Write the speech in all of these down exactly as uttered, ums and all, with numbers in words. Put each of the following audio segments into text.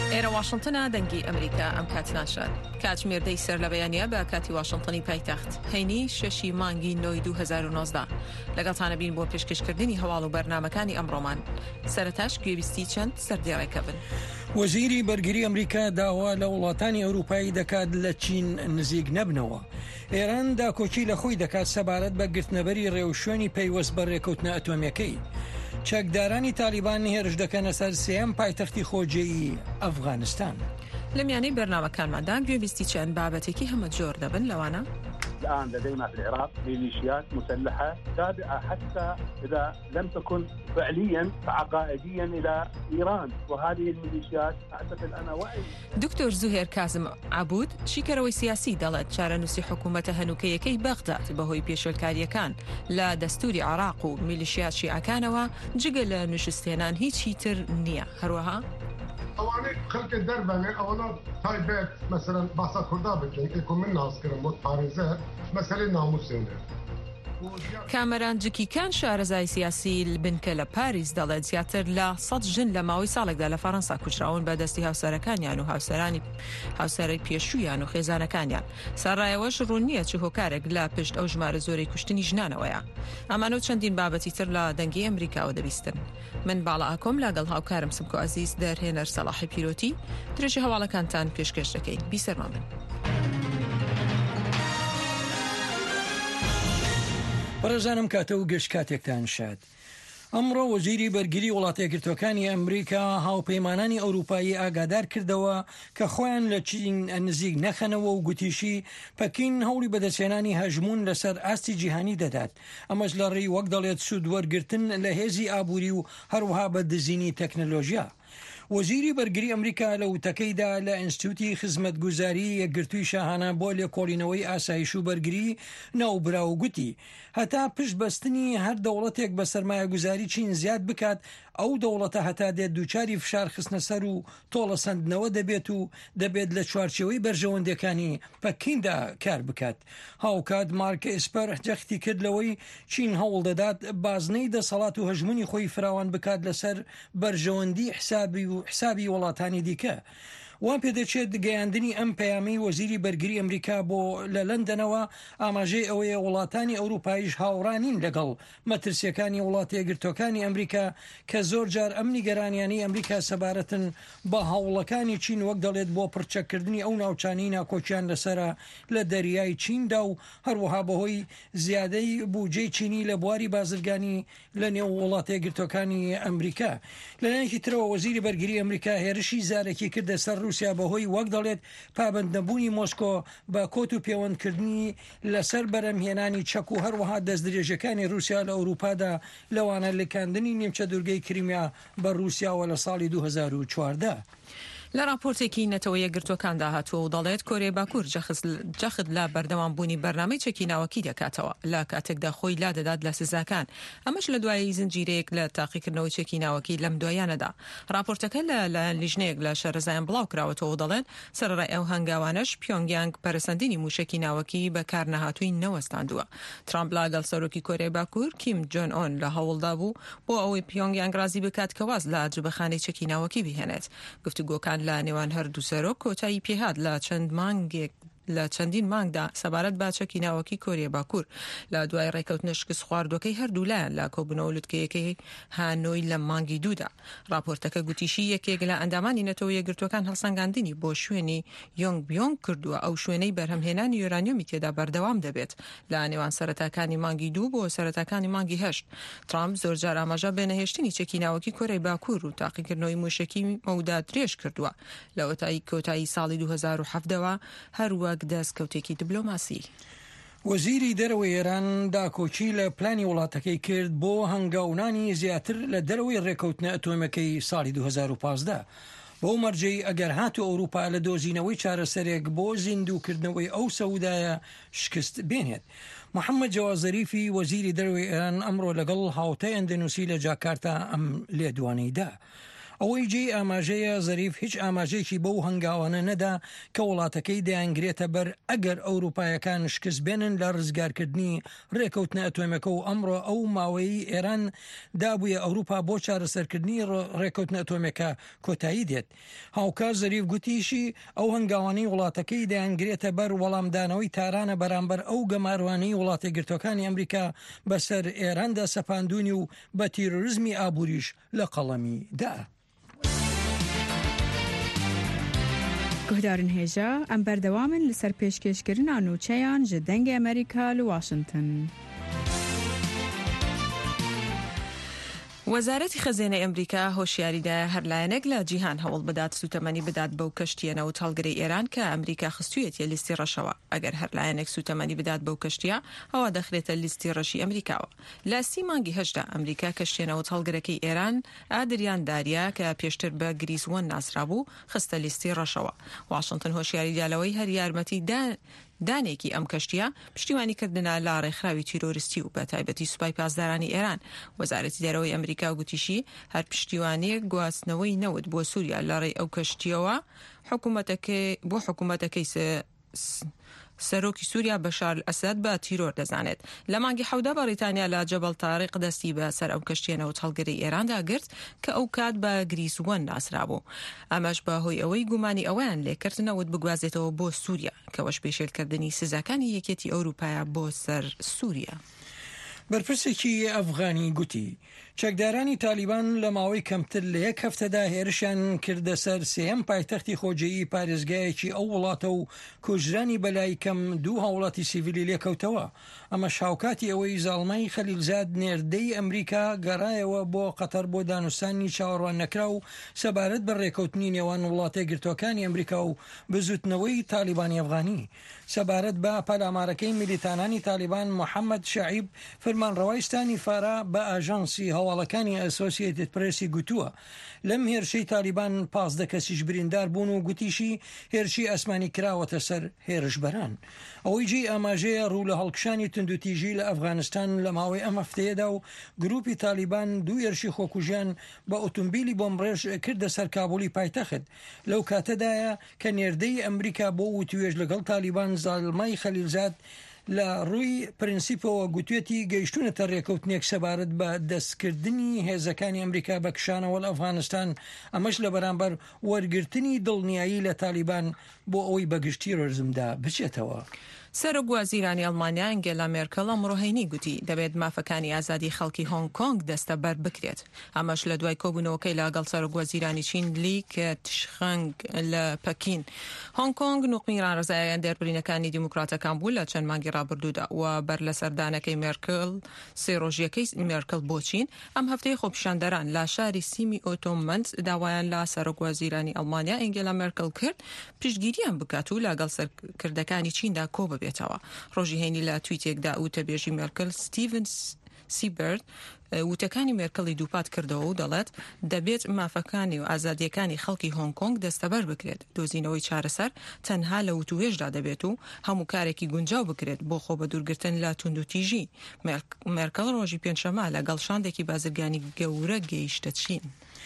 ئێرە واشنتنە دەنگی ئەمریکا ئەم کاتناشات کاتژمێردەی سەر لە بەیانیە بە کاتی واشنتنی پایتەخت هەینی شەشی مانگی نۆی دوو هەزار و نۆزدە لەگەڵتانە بین بۆ پێشکەشکردنی هەواڵ و بەرنامەکانی ئەمڕۆمان. سەرەتاش گوێویستی چەند سەردێڕێکە بن. وەزیری بەرگری ئەمریکا داوا لە وڵاتانی ئەوروپایی دەکات لە چین نزیک نەبنەوە. ئێران داکۆچی لە خۆی دەکات سەبارەت بە گرتنەبەری ڕێوشوێنی پەیوەست بە ڕێکەوتنە ئەتۆمیەکەی. چەکدارانی تالیبان هێرش دەکەنە سەر سێەم پایتەختی خۆجێی ئەفغانستان. لە میانەی بەرنامەکانماندا گوێویستی چەند بابەتێکی هەمە جۆر دەبن لەوانە. الآن لدينا في العراق ميليشيات مسلحة تابعة حتى إذا لم تكن فعليا فعقائديا إلى إيران، وهذه الميليشيات أعتقد أنا وعي. دكتور زهير كاظم عبود شیکەرەوەی سیاسی دەڵێت چارەنووسی حکوومەتە هەنووکەیەکەی بەغداد بەهۆی پێشێلکاریەکان لە دەستوری عراق و میلیشیات شیعەکانەوە جگە لە نوشستێنان هیچی تر نییە. هەروەها اوانه خلق دربانه اولا تایبت مثلا بحثا کرده بکن که کن من ناس کرم بود پارنزه مثلا ناموسینه. کامەران جکیکان شارەزای سیاسی بنکە لە پاریس دەڵێت زیاتر لە سەد ژن لە ماوەی ساڵێکدا لە فەڕەنسا کوچراون بە دەستی هاوسەرەکانیان و هاوسەرانی هاوسەرەی پێشوویان و خێزانەکانیان. سەرڕایەوەش ڕوون نییە چ هۆکارێک لە پشت ئەو ژمارە زۆرەی کوشتنی ژنانەوەیە. ئەمانە و چەندین بابەتی تر لە دەنگی ئەمریکاوە دەبیستن. من باڵا ئاکۆم لەگەڵ هاوکارم سمکۆ عەزیز دەرهێنەر سەلاحی پیرۆتی درێژی هەواڵەکانتان پێشکەش دەکەین. بیسەرمان بن. بەڕێزانم کاتە و گەشت کاتێکتان شاد. ئەمڕۆ وەزیری بەرگری وڵاتە یەکگرتوەکانی ئەمریکا هاوپەیمانانی ئەوروپایی ئاگادار کردەوە کە خۆیان لە چین نزیک نەخەنەوە و گوتیشی پەکین هەوڵی بەدەستێنانی هەژمون لەسەر ئاستی جیهانی دەدات. ئەمەش لە ڕێی وەک دەڵێت سوود وەرگرتن لە هێزی ئابووری و هەروەها بە دزینی تەکنەلۆژیا. وەزیری بەرگری ئەمریکا لە وتەکەیدا لە ئینستیتوتی خزمەتگوزاری یەکگرتووی شاهانە بۆ لێکۆڵینەوەی ئاسایش و بەرگری ناوبراو گوتی هەتا پشت بەستنی هەر دەوڵەتێک بە سەرمایەگوزاری چین زیاد بکات ئەو دەوڵەتە هەتا دێت دووچاری فشار خستنە سەر و تۆڵە سندنەوە دەبێت و دەبێت لە چوارچێوەی بەرژەوەندەکانی پەکیندا کار بکات. هاوکات مارک ئێسپەر جەختی کردلەوەی چین هەوڵ دەدات بازنەی دەسەڵات و هەژمونی خۆی فراوان بکات لەسەر بەرژەوەندی حسابی و حسابی وڵاتانی دیکە. وان پێدەچێت گەیاندنی ئەم پەیامی وەزیری بەرگری ئەمریکا بۆ لە لەندەنەوە ئاماژەی ئەوەیە وڵاتانی ئەوروپایش هاوڕانین لەگەڵ مەترسیەکانی وڵاتە یەکگرتوەکانی ئەمریکا کە زۆر جار ئەم نیگەرانیانی ئەمریکا سەبارەتن بە هەوڵەکانی چین وەک دەڵێت بۆ پڕچەکردنی ئەو ناوچانی ناکۆچیان لەسرە لە دەریای چیندا و هەروەها بەهۆی زیادەی بودجەی چینی لە بواری بازرگانی لە نێو وڵاتە یەکگرتوەکانی ئەمریکا. لەلایەکی ترەوە وەزیری بەرگری ئەمریکا هێرشی زارێکی کردە سەر رووسیا بەهۆی وەک دەڵێت پابندنەبوونی مۆسکۆ بە کۆت و پەیوەندکردنی لەسەر بەرەمهێنانی چەک و هەروەها دەستدرێژەکانی رووسیا لە ئەوروپادا لەوانە لەکاندنی نیمچە دوورگەی کریمیا بە رووسیاوە لە ساڵی دوو هەزار و چواردە. لە راپۆرتێکی نەتەوە یەکگرتوەکاندا هاتووە و دەڵێت کۆرێ باکوور جەخت لە بەردەوامبوونی بەرنامەی چەکیناوەکی دەکاتەوە لە کاتێکدا خۆی لا دەدات لە سزاکان. ئەمەش لە دوای زنجیرەیەک لە تاقیکردنەوەی چەکیناوەکی لەم دوایانەدا. راپۆرتەکە لە لایەن لیژنەیەک لە شارەزایان بڵاو کراوەتەوە و دەڵێن سەرڕای ئەو هەنگاوانەش پیۆنگیانگ پەرسەندنی موشکی ناوەکی بەکار نەهاتووی نەوەستاندووە. ترامپ لەگەڵ سەرۆکی کۆرێی باکوور کیم جۆن ئۆن لە هەوڵدا بوو بۆ ئەوەی پیۆنگیانگ رازی بکات کە واز لە جبەخانەی چەکیناوەکی بهێنێت. گفتوگۆکان لە نێوان هەردوو سەرۆک کۆتایی پێهات لە چەند مانگێک لە چەندین مانگدا سەبارەت با چەکیناوەکی کۆریە باکوور لە دوای ڕێکەوتنە شکست خواردوەکەی هەردوولایەن لە کۆبوونەوە لوتکەیەکەی هانۆی لە مانگی دوودا. راپۆرتەکە گوتیشی یەکێک لە ئەندامانی نەتەوە یەکگرتوەکان هەڵسەنگاندنی بۆ شوێنی یۆنگ بیۆنگ کردووە ئەو شوێنەی بەرهەمهێنانی یۆرانیۆمی تێدا بەردەوام دەبێت لە نێوان سەرەتاکانی مانگی دوو بۆ سەرەتاکانی مانگی هەشت. ترامپ زۆرجار ئاماژە بەنەهێشتنی چەکیناوەکی کۆرەی باکوور و تاقیکردنەوەی موشکی مەودا درێژ کردووە لە وەتای کۆتایی ساڵی دوو هەزار و حەڤدەوە هەروەک دەستکەوتێکی دیبلۆماسی. وەزیری دەرەوەی ئێران داکۆچی لە پلانی وڵاتەکەی کرد بۆ هەنگاونانی زیاتر لە دەرەوەی ڕێکەوتنە ئەتۆمەکەی ساڵی دوو هەزار و پانزدە. بۆ مەرجەی ئەگەر هاتو ئەوروپا لە دۆزینەوەی چارەسەرێک بۆ زیندووکردنەوەی ئەو سەودایە شکست بێنێت. محەممەد جەواز زەریفی وەزیری دەرەوەی ئێران ئەمڕۆ لەگەڵ هاوتەی ئەندەنووسی لە جاکارتا ئەم لێدوانەیدا. ئەوەی جێ ئاماژەیە زەریف هیچ ئاماژێکی بەو هەنگاوانە نەدا کە وڵاتەکەی دەیانگرێتە بەر ئەگەر ئەوروپایەکان شکست بێنن لە ڕزگارکردنی ڕێکەوتنە ئەتۆمەکە و ئەمڕۆ ئەو ماوەی ئێران دابووە ئەوروپا بۆ چارەسەرکردنی ڕێکەوتنە ئەتۆمەکە کۆتایی دێت. هاوکار زەریف گوتیشی ئەو هەنگاوانەی وڵاتەکەی دەیانگرێتە بەر وەڵامدانەوەی تارانە بەرامبەر ئەو گەماروانەی وڵاتە گرتوەکانی ئەمریکا بەسەر ئێراندا سەپاندونی و بە تیرۆریزمی ئابووریش لە قەڵەمی دا. گهدارن هێژە ئەم بەردەوامن لەسەر پێشکەشکردنا نوچەیان ji dengê ئەمریکا li Washington. وەزارەتی خەزێنەی ئەمریکا هۆشیاریدا هەرلایەنێک لە جیهان هەوڵ بدات سوتەمەنی بدات بەو کەشتیەنە و تەڵگەی ئێران کە ئەمریکا خستوویەتە لیستی ڕەشەوە. ئەگەر هەرلایەنێک سوتەمەنی بدات بەو کەشتیە ئەوە دەخرێتە لیستی ڕەشی ئەمریکاوە. لە سی مانگی هەشدا ئەمریکا کەشتیەنە و تەڵگەرەکەی ئێران ئادریان داریە کە پێشتر بە گریزوەن ناسرابوو خستە لیستی ڕەشەوە. واشنگتن هۆشیاریدا لەوەی هەر یارمەتی دانێکی ئەم کەشتیە پشتیوانیکردنە لا ڕێکخراوی تیرۆریستی و بە تایبەتی سوپای پاسدارانی ئێران. وەزارەتی دەرەوەی ئەمریکا گوتیشی هەر پشتیوانیەک گواستنەوەی نەوت بۆ سووریا لە ڕێی ئەو کەشتیەوە حکوومەتەکەی بۆ حکوومەتەکەی سەرۆکی سووریا بەشار ئەسەد بە تیرۆر دەزانێت. لە مانگی حەودا بەریتانیا لە جەبەل تاریق دەستی بە سەر ئەو کەشتیەنەوە هەڵگەری ئێراندا گرت کە ئەو کات بە گریزوەن ناسرابوو. ئەمەش بەهۆی ئەوەی گومانی ئەویان لێکردنەوت بگوازێتەوە بۆ سووریا کەوەش پێشێلکردنی سزاکانی یەکێتی ئەوروپایە بۆ سەر سووریا. بەرپرسێکی ئەفغانی گوتی چەکدارانی تالیبان لە ماوەی کەمتر لە یەک هەفتەدا هێرشیان کردە سەر سێەم پایتەختی خۆجێیی پارێزگایەکی ئەو وڵاتە و کوژرانی بەلای کەم دوو هاوڵاتی سیڤیلی لێکەوتەوە. ئەمە شاوکاتی ئەوەی زاڵمای خەلیلزاد نێردەی ئەمریکا گەڕایەوە بۆ قەتەر بۆ دانوستانی چاوەڕوان نەکرا و سەبارەت بە ڕێکەوتنی نێوان وڵاتە گرتوەکانی ئەمریکا و بزوتنەوەی تالیبانی ئەفغانی. سەبارەت بە پەلامارەکەی میلیتانانی تالیبان محەممەد شعیب فەرمانڕەوایستانی فارا بە ئاژانسی هەواڵەکانی ئەسۆسیێتد پرێسی گوتووە لەم هێرشەی تالیبان پازدە کەسیش بریندار بوون و گوتیشی هێرشی ئەسمانی کراوەتە سەر هێرشبەران. ئەوەی جێ ئاماژەیە ڕوو لە هەڵکشانی تندوتیژی لە ئەفغانستان لە ماوەی ئەم هەفتەیەدا و گروپی تالیبان دوو هێرشی خۆکوژیان بە ئۆتۆمبیلی بۆمڕێژ کردە سەر کابولی پایتەخت. لەو کاتەدایە کە نێردەی ئەمریکا بۆ وتوێژ لەگەڵ تالیبان زاڵمای خەلیلزاد لە ڕووی پرینسیپەوە گوتوێتی گەیشتونەتە ڕێکەوتنێک سەبارەت بە دەستکردنی هێزەکانی ئەمریکا بە کشانەوە لە ئەفغانستان. ئەمەش لە بەرامبەر وەرگرتنی دڵنیایی لە تالیبان بۆ ئەوەی بەگشتی ڕۆژمدا بچێتەوە. سەرۆک وەزیرانی ئەڵمانیا ئەنگێلا مێرکەڵ ئەمڕۆ هەینی گوتی دەبێت مافەکانی ئازادی خەڵکی هۆنگ کۆنگ دەستە بەر بکرێت. ئەمەش لە دوای کۆبوونەوەکەی لەگەڵ سەرۆک وەزیرانی چین لی کێتشخەنگ لە پەکین. هۆنگ کۆنگ نوقمیران ڕزایەن دەربڕینەکانی دیموکراتەکان بوو لە چەند مانگی ڕابردوودا و بەر لە سەردانەکەی مێرکەڵ سێ ڕۆژیەکەی مێرکەڵ بۆ چین ئەم هەفتەی خۆپیشاندەران لە شاری سیمی ئۆتۆمەند داوایان لە سەرۆک وەزیرانی ئەڵمانیا ئەنگێلا مێرکەڵ کرد پشتگیریان بکات و لەگەڵ سەرکردەکانی چیندا کۆ ببێتەوە. ڕۆژی هەینی لە تویتێکدا وتەبێژی مێرکەل ستیڤن سیبرد وتەکانی مێرکەڵی دووپات کردەوە و دەڵێت دەبێت مافەکانی و ئازادیەکانی خەڵکی هۆنگ کۆنگ دەستەبەر بکرێت. دۆزینەوەی چارەسەر تەنها لە وتوێژدا دەبێت و هەموو کارێکی گونجاو بکرێت بۆ خۆ بە دوورگرتن لە توندوتیژی. مێرکەڵ ڕۆژی پێنجشەمە لەگەڵ شاندێکی بازرگانی گەورە گەیشتە چین.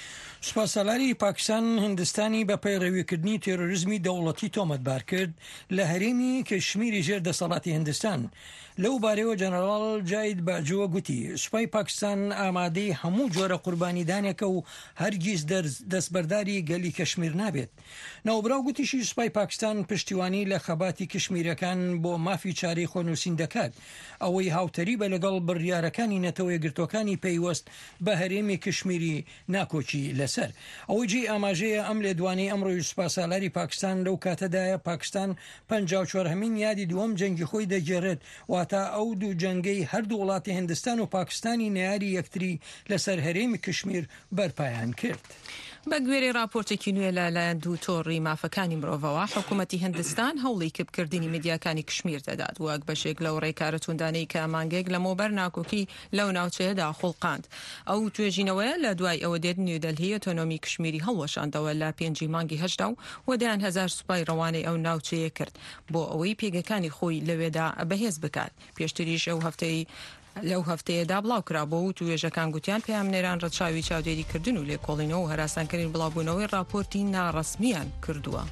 سوپاسەلاری پاکستان هندستانی بە پەیڕەویکردنی تێرۆریزمی دەوڵەتی تۆمەتبار کرد لە هەرێمی کەشمیری ژێر دەسەڵاتی هندستان. لەو بارەوە جەنەڕاڵ جاید باجووە گوتی سوپای پاکستان ئامادەی هەموو جۆرە قوربانیدانێکە و هەرگیز دەستبەرداری گەلی کەشمیر نابێت. ناوبراو گوتیشی سوپای پاکستان پشتیوانی لە خەباتی کشمیرەکان بۆ مافی چارەی خۆنووسین دەکات. ئەوەی هاوتەری بە لەگەڵ بڕیارەکانی نەتەوەی گرتوەکانی پەیوەست بە هەرێمی کشمیری ناکۆچی لەسەر. ئەوەی جێ ئاماژەیە ئەم لێدوانی ئەمڕۆی سوپاسەلاری پاکستان لەو کاتەدایە پاکستان پەنجاو و چوارهەمین یادی دووەم جەنگی خۆی دەگێڕێت واتە ئەو دوو جەنگەی هەردوو وڵاتی هندستان و پاکستانی نەیاری یەکتری لەسەر هەرێمی کشمیر بەرپایان کرد. بە گوێرەی راپۆرتێکی نوێ لەلایەن دوو تۆڕی مافەکانی مرۆڤەوە حکوومەتی هندستان هەوڵی کردکردنی میدیاکانی کشمیر دەدات وەک بەشێک لەو ڕێکارە توندانەی کە مانگێک لە مۆبەر ناکۆکی لەو ناوچەیەدا خوڵقاند. ئەو توێژینەوەیە لە دوای ئەوە دێت نیودەلهی ئۆتۆنۆمی کشمیری هەڵوەشاندەوە لە پێنجی مانگی هەشتا و وەدایان هەزار سوپای ڕەوانەی ئەو ناوچەیە کرد بۆ ئەوەی پێگەکانی خۆی لەوێدا بەهێز بکات. پێشتریش ئەو هەفتەی لەو هەفتەیەدا بڵاوکرابەوە و توێژەکان گوتیان پەیامنێران ڕەچاوی چاودێریکردن و لێکۆڵینەوە و هەراسانکردنی بڵاوبوونەوەی راپۆرتی ناڕەسمیان کردووە.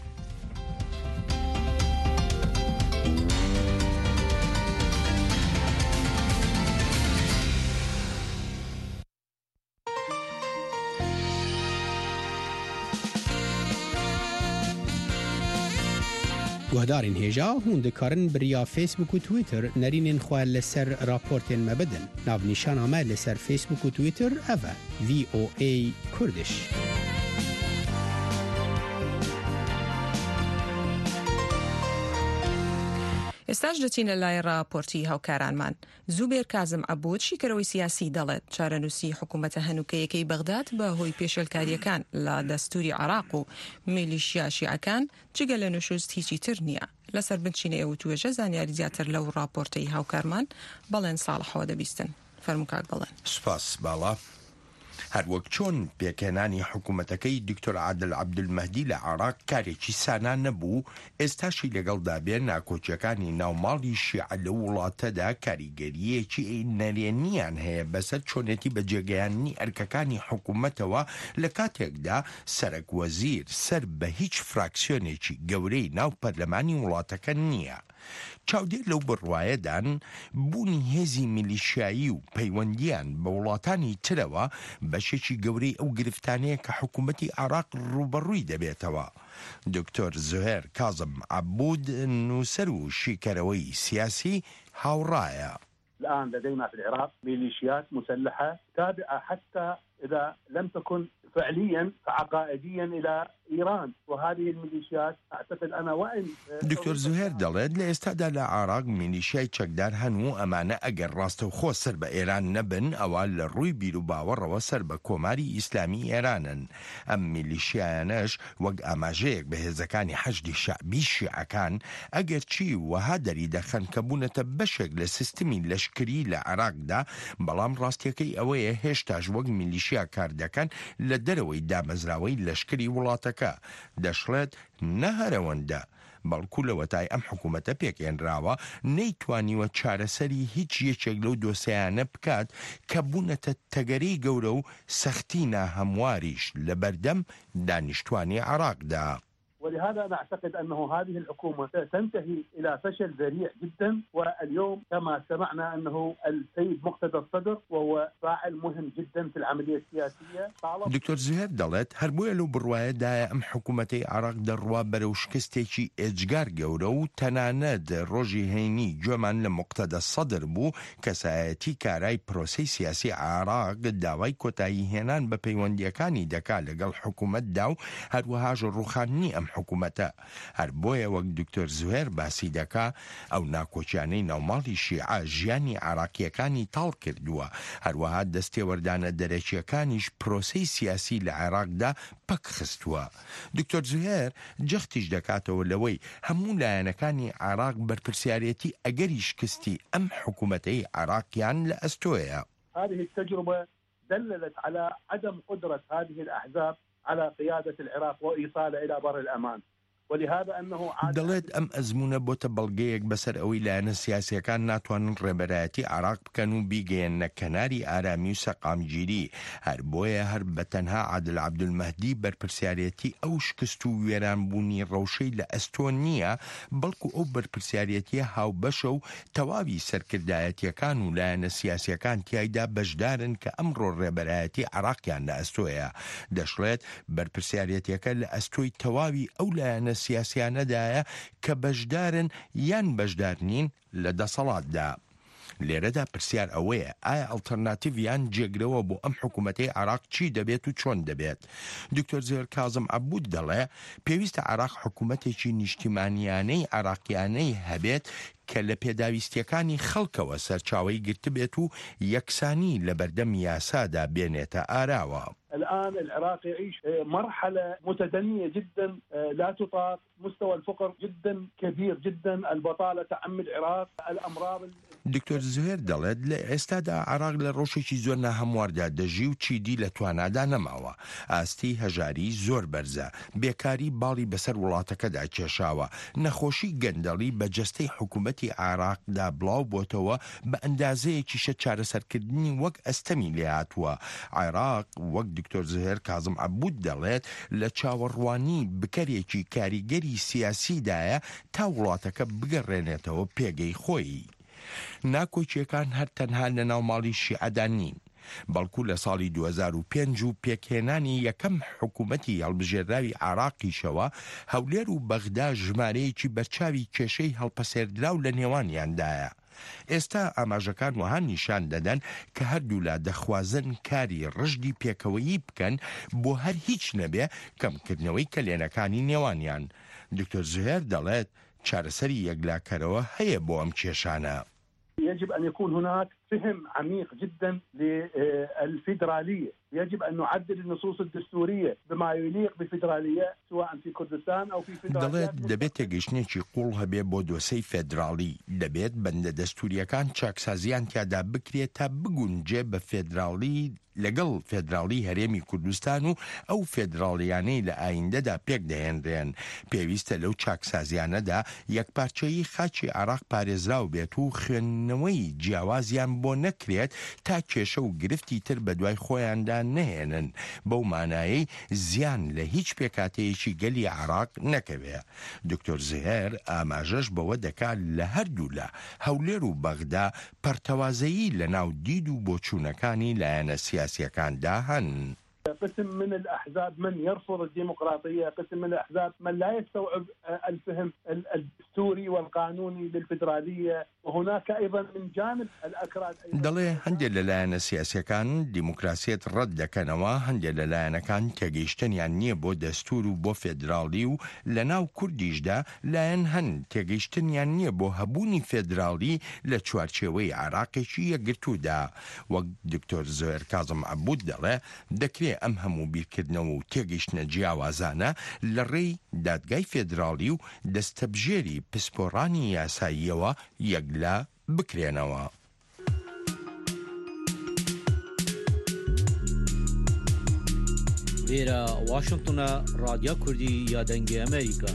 گوهدارین هێژا هون دikarin biriya Facebook و Twitter nerînên xwe li ser raportên me bidin. Navnîşana me li ser Facebook û Twitter ev e V O A Kurdish. ئێستاش دەچینە لای راپۆرتی هاوکارانمان. زوبێر کازم عەبود شیکەرەوەی سیاسی دەڵێت چارەنووسی حکوومەتە هەنووکەیەکەی بەغداد بە هۆی پێشێلکاریەکان لە دەستوری عێراق و میلیشیا شیعەکان جگە لە نوشوست هیچی تر نییە. لەسەر بنچینەیە و توێژە زانیاری زیاتر لەو راپۆرتەی هاوکارمان بەڵێن ساڵحەوە دەبیستن. فەرموو کاک بەڵێن. سپاس باڵا. هەروەک چۆن پێکێنانی حکوومەتەکەی دکتۆر عادل عەبدولمەهدی لە عێراق کارێکی سانان نەبوو، ئێستاشی لەگەڵدا بێ ناکۆچیەکانی ناوماڵی شیعە لە وڵاتەدا کاریگەریەکی نەرێنیان هەیە بەسەر چۆنێتی بە جێگەیاندنی ئەرکەکانی حکوومەتەوە لە کاتێکدا سەرک وەزیر سەر بە هیچ فراکسیۆنێکی گەورەی ناو پەرلەمانی وڵاتەکە نییە. چاودێر لەو بڕوایەدان بوونی هێزی میلیشیایی و پەیوەندیان بە وڵاتانی ترەوە بەشێکی گەورەی ئەو گرفتانەیە کە حکوومەتی عێراق ڕوبەڕووی دەبێتەوە. دکتۆر زوهێر کازم عەبود نووسەر و شیکەرەوەی سیاسی هاوڕایە. الآن لدينا في العراق ميليشيات مسلحة تابعة حتى إذا لم تكن فعليا فعقائديا إلى إيران، وهذه الميليشيات أعتقد أنا وإن دكتور زهير دەڵێت لە ئێستادا لە عێراق میلیشیای چەکدار هەنوو ئەمانە ئەگەر ڕاستەوخۆ سەر بە ئێران نەبن ئەوە لە ڕووی بیر و باوەڕەوە سەر بە کۆماری ئیسلامی ئێرانن. ئەم میلیشیایانەش وەک ئاماژەیەک بە هێزەکانی حەشدی شەعبی شیعەکان ئەگەر چی وەها دەری دەخەن کە بوونەتە بەشێک لە سیستمی لەشکری لە عێراقدا، بەڵام ڕاستیەکەی ئەوەیە هێشتاش وەک میلیشیا کار دەکەن لە دەرەوەی دامەزراوەی لەشکری وڵاتەکە. دەشڵێت نەهەرەوەندە بەڵکو لە وەتای ئەم حکوومەتە پێکێنراوە نەیتوانیوە چارەسەری هیچ یەکێک لەو دۆسەیانە بکات کە بوونەتە تەگەرەی گەورە و سەختی ناهەمواریش لە بەردەم دانیشتوانی عێراقدا. ولهذا نعتقد أنه هذه الحكومة تنتهي إلى فشل ذريع جدا. واليوم كما سمعنا أنه السيد مقتدى الصدر وهو فاعل مهم جدا في العملية السياسية. دكتور زهير دەڵێت هەر بۆیە لەو بڕوایەدایە ئەم حکوومەتەی عێراق دەڕوا بەرەو شکستێکی ئێجگار گەورە و تەنانەت ڕۆژی هەینی گوێمان لە مقتەدە سەدر بوو کەسایەتی کارای پرۆسەی سیاسی عێراق داوای کۆتایی هێنان بە پەیوەندیەکانی دەکا لەگەڵ حکوومەتدا و هەروەهاژ ڕوخاندنی ئەم حکوومەتە. هەر بۆیە وەک دکتۆر زوهێر باسی دەکا ئەو ناکۆچیانەی ناوماڵی شیعە ژیانی عێراقیەکانی تاڵ کردووە، هەروەها دەستێوەردانە دەرەکیەکانیش پرۆسەی سیاسی لە عێراقدا پەک خستووە. دکتۆر زوهێر جەختیش دەکاتەوە لەوەی هەموو لایەنەکانی عێراق بەرپرسیارەتی ئەگەری شکستی ئەم حکوومەتەی عێراقیان لە ئەستۆیە. هذه التجربة دللت على عدم قدرة هذه الأحزاب على قيادة العراق وإيصاله إلى بر الأمان. ولهذا أنه دەڵێت ئەم ئەزمونە بۆتە بەڵگەیەک بەسەر ئەوەی لایەنە سیاسیەکان ناتوانن ڕێبەرایەتی عێراق بکەن و بیگەیەنە کەناری ئارامی و سەقامگیری. هەر بۆیە هەر بەتەنها عادل عەبدولمەهدی بەرپرسیارەتی ئەو شکست و وێرانبوونی ڕەوشەی لە ئەستۆ نییە، بەڵکو ئەو بەرپرسیارەتیە هاوبەشە و تەواوی سەرکردایەتیەکان و لایەنە سیاسیەکان تیایدا بەشدارن کە ئەمڕۆ ڕێبەرایەتی عێراقیان لە ئەستۆیە. دەشڵێت بەرپرسیارەتیەکە لە ئەستۆی تەواوی ئەو لایەنە سیاسیانەدایە کە بەشدارن یان بەشدار نین لە دەسەڵاتدا. لێرەدا پرسیار ئەوەیە ئایا ئەڵتەرناتیڤیان جێگرەوە بۆ ئەم حکوومەتەی عێراق چی دەبێت و چۆن دەبێت؟ دکتۆر زوهێر کازم عەبود دەڵێ پێویستە عێراق حکوومەتێکی نیشتیمانیانەی عێراقیانەی هەبێت کە لە پێداویستیەکانی خەڵکەوە سەرچاوەی گرتبێت و یەکسانی لە بەردەم یاسادا بێنێتە ئاراوە. الآن العراق يعيش مرحلة متدنية جدا لا تطاق، مستوى الفقر جدا كبير جدا، البطالة تعم العراق، الأمراض. دکتۆر زوهێر دەڵێت لە ئێستادا عێراق لە ڕۆژێکی زۆر ناهەمواردا دەژی و چیدی لە توانادا نەماوە. ئاستی هەژاری زۆر بەرزە، بێکاری باڵی بەسەر وڵاتەکەدا کێشاوە، نەخۆشی گەندەڵی بە جەستەی حکوومەتی حکوومەتی عێراقدا بڵاو بۆتەوە بە ئەندازەیەکیشە چارەسەرکردنی وەک ئەستەمی لێ هاتووە. عێراق وەک دکتۆر زهێر کازم عەبود دەڵێت لە چاوەڕوانی بکەرێکی کاریگەری سیاسیدایە تا وڵاتەکە بگەڕێنێتەوە پێگەی خۆی. ناکۆچیەکان هەر تەنها لە ناوماڵی شیعەدا نین، بەڵکو لە ساڵی دوو هەزار و پێنج و پێکهێنانی یەکەم حکوومەتی هەڵبژێردراوی عێراقیشەوە هەولێر و بەغدا ژمارەیەکی بەرچاوی کێشەی هەڵپەسێردراو لە نێوانیاندایە. ئێستا ئاماژەکان وەها نیشان دەدەن کە هەردوو لا دەخوازن کاری ڕژدی پێکەوەیی بکەن بۆ هەر هیچ نەبێ کەمکردنەوەی کەلێنەکانی نێوانیان. دکتۆر زهێر دەڵێت چارەسەری یەکلاکەرەوە هەیە بۆ ئەم کێشانە. يجب أن يكون هناك فهم عميق جدا للفيدرالية، يجب أن نعدل النصوص الدستورية بما يليق بفيدرالية سواء في كردستان أو في فيدراليات. دەڵێت دەبێت تێگەیشتنێکی قوڵ هەبێ بۆ دۆسەی فێدراڵی، دەبێت بەندە دەستوریەکان چاکسازیان تیادا بکرێت تا بگونجێ بە فێدراڵی لەگەڵ فێدراڵی هەرێمی کوردستان و ئەو فێدراڵیانەی لە ئایندەدا پێک دەهێنرێن. پێویستە لەو چاکسازیانەدا یەکپارچەیی خاچی عێراق پارێزراو بێت و خوێندنەوەی جیاوازیان بۆ نەکرێت تا کێشە و گرفتی تر بە دوای خۆیاندا نهێنن، بەو مانایەی زیان لە هیچ پێکاتەیەکی گەلی عێراق نەکەوێ. دکتۆر زهێر ئاماژەش بەوە دەکات لە هەردوو لە هەولێر و بەغدا پەرتەوازەیی لە ناو دید و بۆچوونەکانی لایەنە سیاسیەکاندا هەن. قسم من الأحزاب من يرفض الديمقراطية، قسم من الأحزاب من لا يستوعب الفهم الدستوري والقانوني للفيدرالية، وهناك أيضا من جانب الأكراد. دەڵێ هەندێک لەلایەنە سیاسیەکان دیموکراسیەت ڕەت دەکەنەوە، هەندێک لەلایەنەکان تێگەیشتنیان نییە بۆ دەستور و بۆ فێدراڵی، و لە ناو کوردیشدا لایەن هەن تێگەیشتنیان نییە بۆ هەبوونی فێدراڵی لە چوارچێوەی عێراقێکی یەکگرتوودا. وەک دکتۆر زهێر کازم عەبود دەڵێ دەکرێت ئەم هەموو بیرکردنەوە و تێگەیشتنە جیاوازانە لە ڕێی دادگای فێدراڵی و دەستەبژێری پسپۆڕانی یاساییەوە یەکلا بکرێنەوە. لێرە واشنگتنە رادیۆ کوردی یادەنگی ئەمریکا.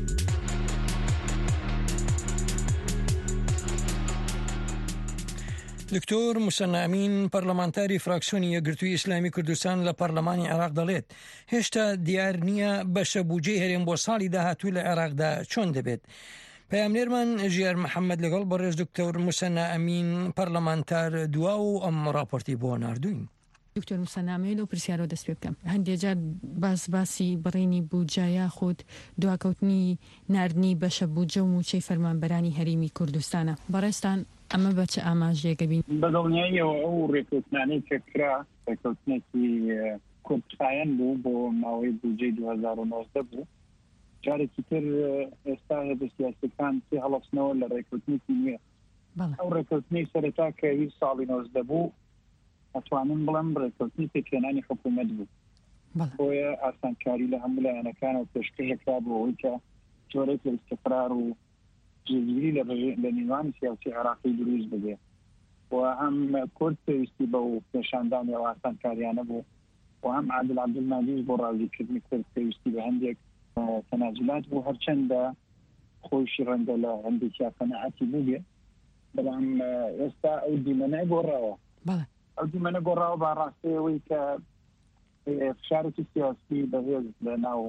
دکتۆر موسەنامین پەرلەمانتاری فراکسیۆنی یەکگرتووی ئیسلامی کوردستان لە پەرلەمانی عێراق دەڵێت هێشتا دیار نییە بەشە بودجەی هەرێم بۆ ساڵی داهاتوو لە عێراقدا چۆن دەبێت. پەیامنێرمان ژیار محەممەد لەگەڵ بەڕێز دکتۆر موسەنامین پەرلەمانتار دوا و ئەم راپۆرتی بۆ ناردوین. دکتۆر موسەنامین لەو پرسیارەوە دەست پێ بکەم. هەندێک جار باس باسی بڕینی بودجە خۆت دواکەوتنی ناردنی بەشە بودجە و موچەی فەرمانبەرانی هەرێمی کوردستانە. بەڕێستان ئەمە بە چه ئاماژەیەکە بین؟ بەدڵنیاییەوە ئەو ڕێکوتنانەی کە کرا ڕێکوتنێکی کورتخایەن بوو بۆ ماوەی بودجەی دوو هەزار و نۆزدە بوو. جارێکی تر ئێستا هێزە سیاسیەکان چی هەڵەستنەوە لە ڕێکوتنێکی نوێ. ئەو ڕێکوتنەی سەرەتا کە هیچ ساڵی نۆزدە بوو ئەتوانم بڵێم ڕێکوتنی پێکهێنانی حکوومەت بوو. بۆیە ئاسانکاری لە هەموو لایەنەکانەوە پێشکەشەکرا بۆ ئەوەی کە جۆرەی استقرار و جێگیری لە نێوانی سیاسی عێراقی دروست ببێ و هەم کورد پێویستی بە و پێشاندانی ئەو ئاسانکاریانە بوو و هەم عادل عەبدولماجید بۆ ڕازیکردنی کورد پێویستی بە هەندێک تەنازولات بوو، هەرچەندە خۆشی ڕەنگە لە هەندێکیا قەنەعەتی بوو بێ، بەڵام ئێستا ئەو دیمەنە گۆڕاوە. ئەو دیمەنە گۆڕاوە بە ڕاستیەوەی کە فشارێکی سیاسی بەهێز لە ناو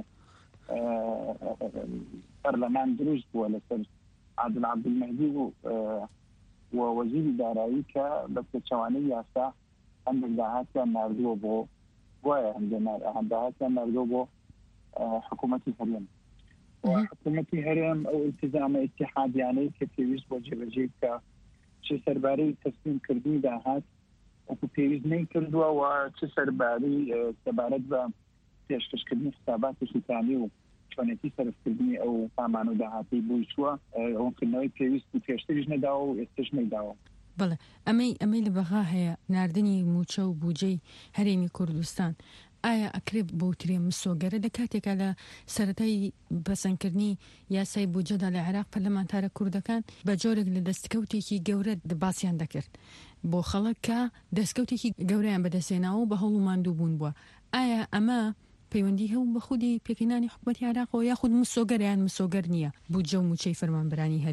پەرلەمان دروست بووە لەسەر عادل عەبدولمەهدی و وەزیری دارایی کە بە پێچەوانەی یاسا هەندێک داهاتیان ناردووە بۆ وایە هەندێک داهاتیان ناردووە بۆ حکوومەتی هەرێم. و حکوومەتی هەرێم ئەو ئیلتیزامە ئیتیحادیانەی کە پێویست بۆ جێبەجێ بکە چه سەربارەی تەسلیم کردنی داهات وەکو پێویست نەیکردووە و چه سەربارەی سەبارەت بە پێشکەشکردنی حساباتێکی تامی و چۆنێتی سەرفکردنی ئەو پامان و داهاتی بووی چووە ئەوکردنەوەی پێویست و پێشتریش نەداوە و ئێستش نەیداوە. بەڵێ ئەمەی ئەمەی لە بەغا هەیە ناردنی موچە و بودجەی هەرێمی کوردستان ئایا ئەکرێ بۆ ترێ مسۆگەرە لە کاتێکا لە سەرەتای بەسەندکردنی یاسای بودجەدا لە عێراق پەرلەمانتارە کوردەکان بە جۆرێک لە دەستکەوتێکی گەورە باسییان دەکرد بۆ خەڵک کە دەستکەوتێکی گەورەیان بەدەستێناوە بە هەوڵ و ماندوو بوون بووە. ئایا ئەمە پەیوەندی هەوو بە خودی پێکهێنانی حکوومەتی عێراقەوە یاخود مسۆگەریان مسۆگەر نییە بودجە و موچەی فەرمانبەرانی هەرێم؟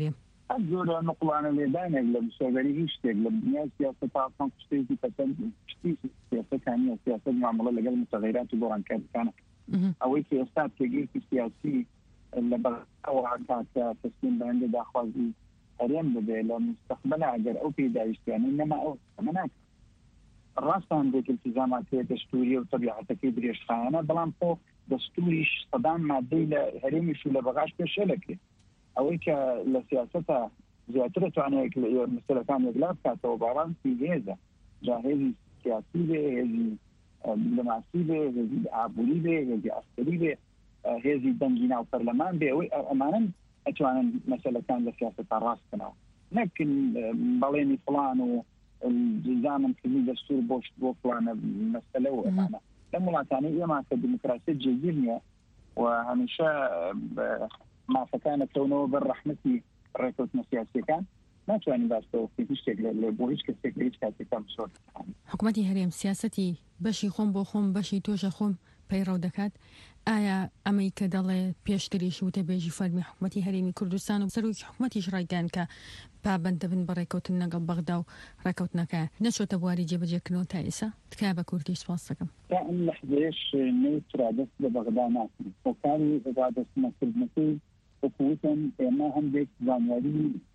زۆر نقڵانە لێدانێک لە مسۆگەری هیچ شتێک لە دنیا سیاست تاپان شتێکی پەسەند شتی سیاستەکانی و سیاست معاملە لەگەڵ متغیرات و گۆڕانکاریەکانە ئەوەی کە ئێستا پێگەیەکی سیاسی لە بەڕێوە کاتە تەسلیم بە هەندێک داخوازی هەرێم ببێ لە مستەقبەلا ئەگەر ئەو پێداویستیانەی نەما ئەو ئەمە ناکرێت. ڕاستە هەندێک التزامات هەیە دەستوری و تەبیعەتەکەی درێژخایەنە، بەڵام خۆ دەستوریش سەدان مادەی لە هەرێمیش و لە بەغاش پێشێ دەکرێت. ئەوەی کە لە سیاسەتە زیاتر دەتوانێت مەسەلەکان یەکلا بکاتەوە باڕانسی هێزە، جا هێزی سیاسی بێ، هێزی دیپلۆماسی بێ، هێزی ئابووری بێ، هێزی ئەسکەری بێ، هێزی دەنگی ناو پەرلەمان بێ، ئەوەی ئەمانن ئەتوانن مەسەلەکان لە سیاسەتە ڕاست بکەنەوە، نەکن بەڵێنی فڵان و زامن کردنی دەستور بۆ بۆ فڵانە مەسەلە و ئەمانە. لە وڵاتانەی ئێمە کە دیموکراسی جێگیر نییە و هەمیشە مافەکانەکەونەوە بەر ڕەحمەتی ڕێکەوتنە سیاسیەکان ناتوانین باستەوە هیچ شتێک لە بۆ هیچ کەسێک لە هیچ کاتێکا بسۆر. حکوومەتی هەرێم سیاسەتی بەشی خۆم بۆ خۆم بەشی تۆشە خۆم پەیڕەو دەکات. ئایا ئەمەی کە دەڵێ پێشتریش وتە بێژی فەرمی حکوومەتی هەرێمی کوردستان و سەرۆکی حکوومەتیش ڕایگەیان کە پابەندە بن بە ڕێکەوتن لەگەڵ بەغدا و ڕێکەوتنەکە نەچۆتە بواری جێبەجێکردنەوە تا ئێستا؟ تکایە بە کوردی سپاس دەکەم. تا ئەم لەحظەیەش نەیترا دەست لە بەغدا ناکەین. هۆکاری ڕادەستنەکردنەکەی وەکووتن ئێمە هەندێک زانیاری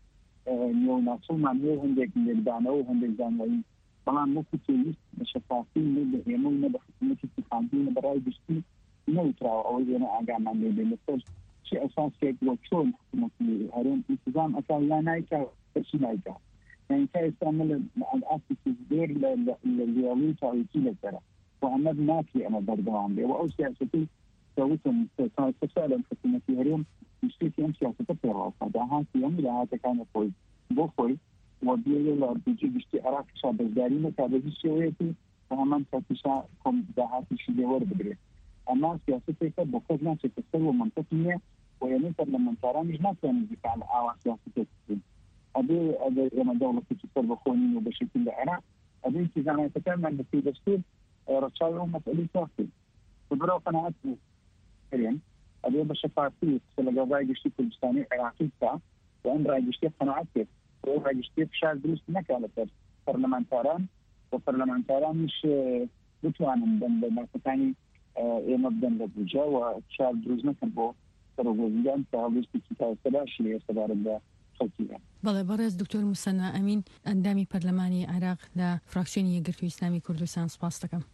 نێوناسڵمان هەیە، هەندێک لێدانەوە و هەندێک زانیاری، بەڵام وەکو پێویست بە شەفافی نە بە ئێمە و نە بە حکوومەتی سەرۆکایەتی نە بە ڕای گشتی نەوتراوە ئەوەی ئێمە ئاگامان لێ بێ لەسەر چی ئەساسێک وە چۆن حکوومەتی هەرێم ئینتیزام ئەکا یا نایکا چی نایکا. یعنی تا ئێستا مە لە ئاساسی زۆر لە لێڵووی تاریکی لەسەرە و ئەمە ناکرێ ئەمە بەردەوام بێ و ئەو سیاسەتی کەوتم سەسالە حکوومەتی هەرێم شتێکی ئەم سیاسەتە پێڕاوە داهاتی ئەم داهاتەکانە خۆی بۆ خۆی و بێ لە بودجێ گشتی عێراقیشا بەشداری نەکا بە هیچ شێوەیەکی و هەمان کاتیشا کۆم داهاتیشی لێ وەربگرێت. ئەما سیاسەتێکە بۆ کەس ناچێتە سەر و منطق نییە و یعنی پەرلەمانتارانیش ناتوانن دیفاع لە ئاوا سیاسەتێک بکەن. ئەبێ ئەگەر ئێمە دەوڵەتێکی سەر بەخۆنین و بەشێکی لە عێراق ئەبێ انتیزاماتەکانمان بە پێی دەستور ڕەچاوی ئەو مەسئلەی ساختین بەبرەو قەناعەت هەرێم ئەبێ بە شەفافی لەگەڵ ڕایگەشتی کوردستانی عێراقی بکە و ئەم ڕایگەشتیە قەناعەت بێت و ئەو ڕایگەشتیە فشار دروست نەکا لەسەر پەرلەمانتاران و پەرلەمانتارانیش بتوانن بن بە مافەکانی ئێمە بدەن لە بودجە و فشار دروست نەکەن بۆ سەرۆکوەزیران کە هەڵوێستێکی تا باشی ئێستا بارەت بە خەڵکییان. بەڵێ بەڕێز دکتۆر موسەنا ئەمین ئەندامی پەرلەمانی عێراق لە فراکسیۆنی یەکگرتووی ئیسلامی کوردستان سپاس دەکەم.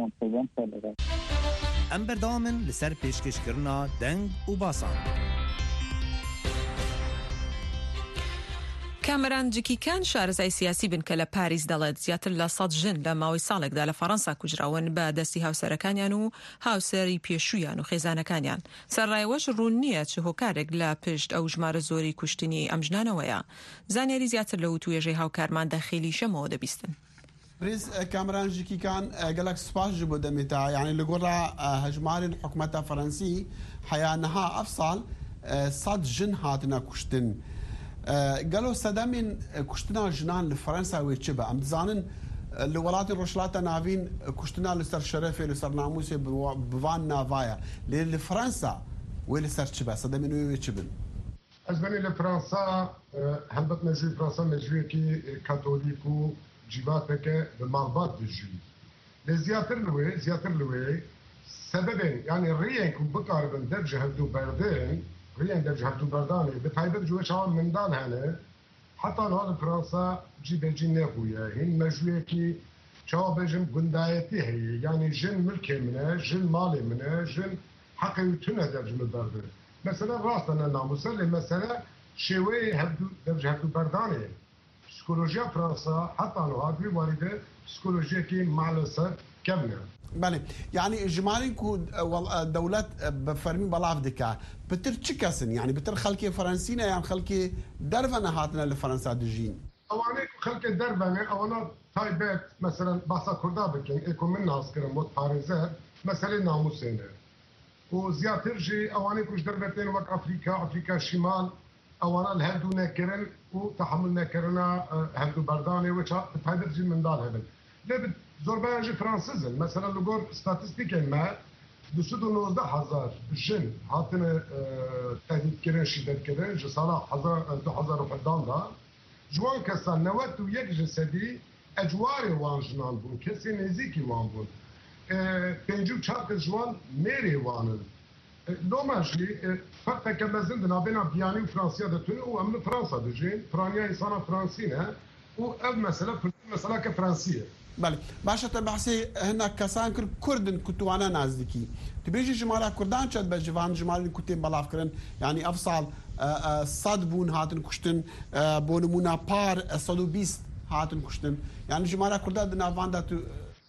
ئەم بەردەوامن لەسەر پێشکەشکردنا دەنگ و باسان. کامەران جیکیکان شارەزای سیاسی بن کە لە پاریس دەڵێت زیاتر لە سەد ژن لە ماوەی ساڵێکدا لە فەڕەنسا کوژراون بە دەستی هاوسەرەکانیان و هاوسەری پێشوویان و خێزانەکانیان. سەرڕایەوەش ڕوون نییە چ هۆکارێک لە پشت ئەو ژمارە زۆری کوشتنی ئەم ژنانەوەیە. زانیاری زیاتر لە وتوێژەی هاوکارمان دەخێلی شەمەوە دەبیستن. بريز كاميران جيكي كان قالك سباش جبو دميتا يعني اللي قرا هجمار الحكومة الفرنسي حيا نها أفصل صد جن هاتنا كشتن قالوا سدامين كشتنا جنان لفرنسا ويتشبه أم تزانن لولات الرشلاتا نافين كشتنا لسر شرفي لسر ناموسي بوان نافايا لفرنسا ويلسر تشبه سدامين ويتشبه أزبني لفرنسا هلبت نجوي فرنسا نجوي كي كاثوليكو جيباتك بالمربات بالجوي لزياتر لوي زياتر لوي سببين يعني الريان كو بقاربن درجة هدو بردين ريان درجة هدو برداني بتايبت جوي شوان من دان هنا حتى هذا فرنسا جيبه جين نبويا هن مجوية كي شوان بجن بندايتي هي يعني جن ملكي منه جن مالي منه جن حقي وتنه درجة من بردين مثلا راستنا ناموسا مثلا شوي هدو درجة هدو برداني پسیکولوژیا فرنسا حتی انها دوی وارده پسیکولوژیا کی معلومات کمنه. بله يعني اجمالي كو دولات بفرمي بلاف دكا بتر تشكاسن يعني بتر خلكي فرنسينا يعني خلكي درفنا هاتنا لفرنسا دجين اواني خلكي درفنا اونا تايبت مثلا باسا كردا بكين ايكو من اسكر مود باريزات مثلا ناموسينه وزياتر جي اواني كوش دربتين وقت افريقيا افريقيا الشمال اوانا الهدو نكرن وتحمل نكرنا هدو برداني وشا تايبت جي من دال هبل لبد زوربان جي فرانسيزن مثلا لغور ستاتستيكين ما دوسد و نوزده هزار جن هاتن تهدید کردن شدت کردن جسالا دو هزار و هفده دا جوان کسان نود و یک جسدی اجوار وان جنان بون کسی نزیکی وان بون پنجو چهار جوان میری وانن لو ماشي فرق كمازن بين بياني وفرنسيا دتوني ومن فرنسا دجين فرانيا انسان فرنسينا و مثلا مثلا كفرنسيه بله باشا بحثي هنا كسان كل كردن كنتوا انا نازدكي تبيجي جمال كردان شد بجوان جمال كنتين بلاف كرن يعني افصل صد بون هاتن كشتن بونمونا بار صد و بیست هاتن كشتن يعني جمال كردان دنا فاندا تو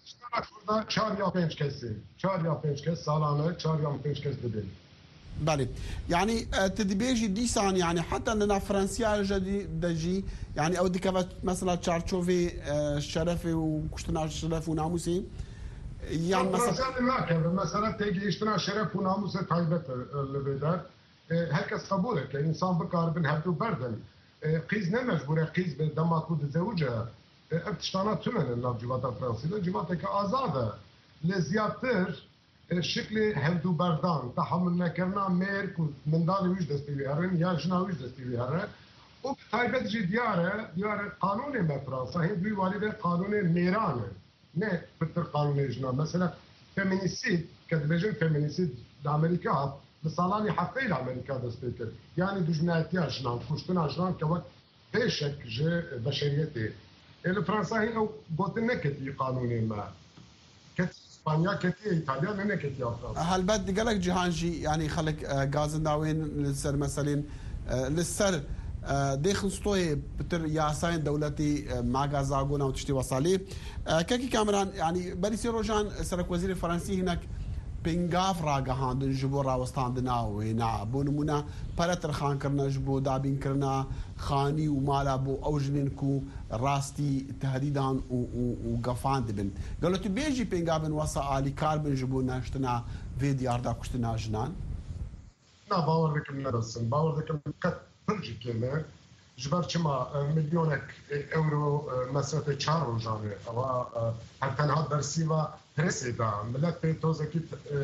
چهار یا پنج کسی چهار یا پنج کس سالانه چهار یا پنج کس دبل بله يعني تدبيجي ديسان يعني حتى لنا فرنسيا جدي دجي يعني او ديكافا مثلا تشارتشوفي شرفي وكشتنا شرف وناموسي يعني مثلا لا مثلا تيجي يشتنا شرف وناموسي تايبت البدر هكذا قبوله كإنسان بكار بن هبدو بردن قيز نمجبوره قيز بدمات بود زوجها ابتشتانا تمن الناف جواتا فرنسية جواتا كآزادة لزيادتر شكل هندو بردان تحمل نكرنا ميرك من دان ويش دستي هرن يا جنا ويش دستي هرن و تايبت جي دياره دياره قانون ما فرنسا هي دوي والد قانون ميران نه بتر قانون جنا مثلا فيمينيسيد كدبجن فيمينيسيد لامريكا بصالاني حقي لامريكا دستي يعني دجناتي جنا كشتنا جنا كوقت بشك جي بشريتي الفرنسا هي او قلت نكتي قانوني ما كت اسبانيا كتي ايطاليا ما نكتي فرنسا هل بدي قالك جهانجي يعني خلك غاز داوين للسر مثلا للسر داخل سطوي بتر ياسين دولتي مع غازاغونا وتشتي وصالي كاكي كاميران يعني باريسي روجان سرك وزير الفرنسي هناك بنغاف راغهان دن جبو راوستان دنا وينا بونمونا بارتر خان كرنا جبو دابين كرنا خاني ومالا بو اوجنينكو راستي تهديدان وقفان دبن قالوا تبيجي بنغافن وصا الي كاربن جبو ناشتنا فيديو اردا كشتنا جنان نا باورك من رسم باورك من كت برجي كلمه جبر كما مليونك اورو مسافه چهار روزانه او حتى نهار درسيوا ترسيدا ملت توزكي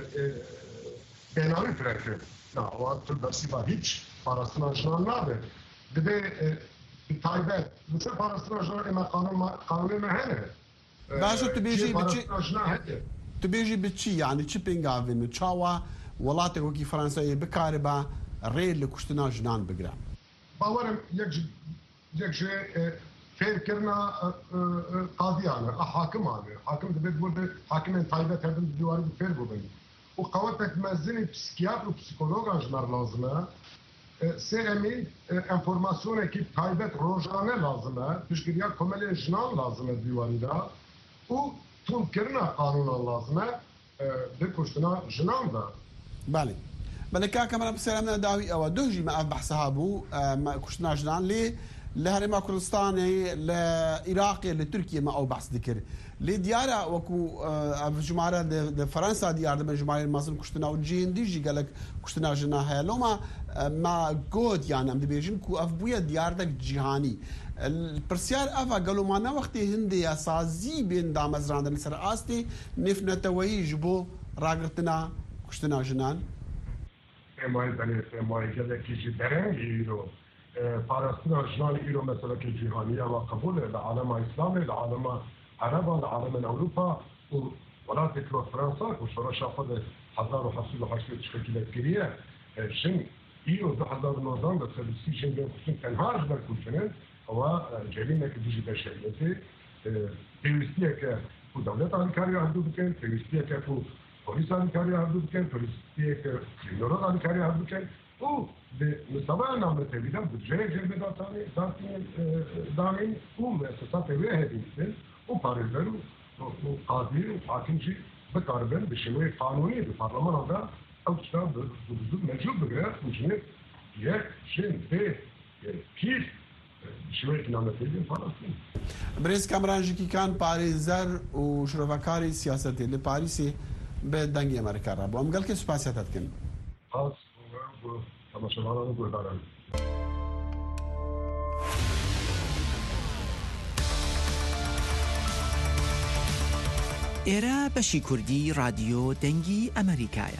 بينامي فرقه نا وقت درسيوا هيç parasına جنان نابه دبي تايبت مثل parasına جنان ما قانون قانون ما هنا باشو تبيجي بتشي تبيجي بتشي يعني تشيبينغ افن تشاوا ولاتك وكي فرنسا بكاربا ريل لكشتنا جنان بقرا باورم یک یک جه فیر کرنا قاضیانه حاکمانه حاکم دبی بود حاکم تایبت هردن دیواری فیر بودن و قوتك مزني پسیکیاتر و پسیکولوگ انجمر لازمه سه امی انفورماسیون کی تایبت روزانه لازمه پشگیریا کمل جنان لازمه دیواری دا و تون کرنا قانون لازمه بکشتنا جنان دا بله بله كا كمان بسلامنا داوي او دوجي ما بحث هابو ما كشنا جنان لي لهرما كردستاني لعراقي لتركيا ما او بحث ذكر لي ديارة وكو جمارة لفرنسا ديار من جمارة المازن كشتنا وجين ديجي قالك كشتنا جنا هيا لو ما ما جود يعني عم دبيجن كو افبويا ديارتك جهاني البرسيار افا قالوا ما نا وقتي هندي اسازي بين دامزران السر استي نفنا توي جبو راغرتنا كشتنا جنان مای بله مای که کیجی برنگ ایرو پارستنا جنان ایرو مثلا که جهانیه و قبول العالم اسلامی العالم عرب العالم اروپا و ولات کلو فرانسا و شورا شافد هزار و هفتصد و هشتاد شکل کریه شن ایرو دو هزار و نوزده به سلسی شن به خصوص تنها اجبر کنن و جريمه که دیجی بشریتی پیوستیه که و دولت آمریکایی عبدو بکن پیوستیه که پلیس آمریکایی عبدو بکن پیوستیه که جنرال آمریکایی عبدو بکن و به مستوى نام تبیدن بودجه جلب داتانی دامین و مؤسسات وی هدیسن و پارلمان و قاضی و حاکمچی بکاربن به شیوه قانونی به پارلمان آنها او کتاب بزرگ مجبور بگیره میشه یک شن به کیف شوية نعمة تيجي فلسطين. بريس كامرانجي كان باريزر وشرفكاري سياساتي اللي باريسي بدنجي أمريكا رابو أم قال كيف سباسياتات كن؟ خاص أنا شغال أنا بقول دارم. ئێرە بەشی کوردی رادیۆ دەنگی ئەمریکایە.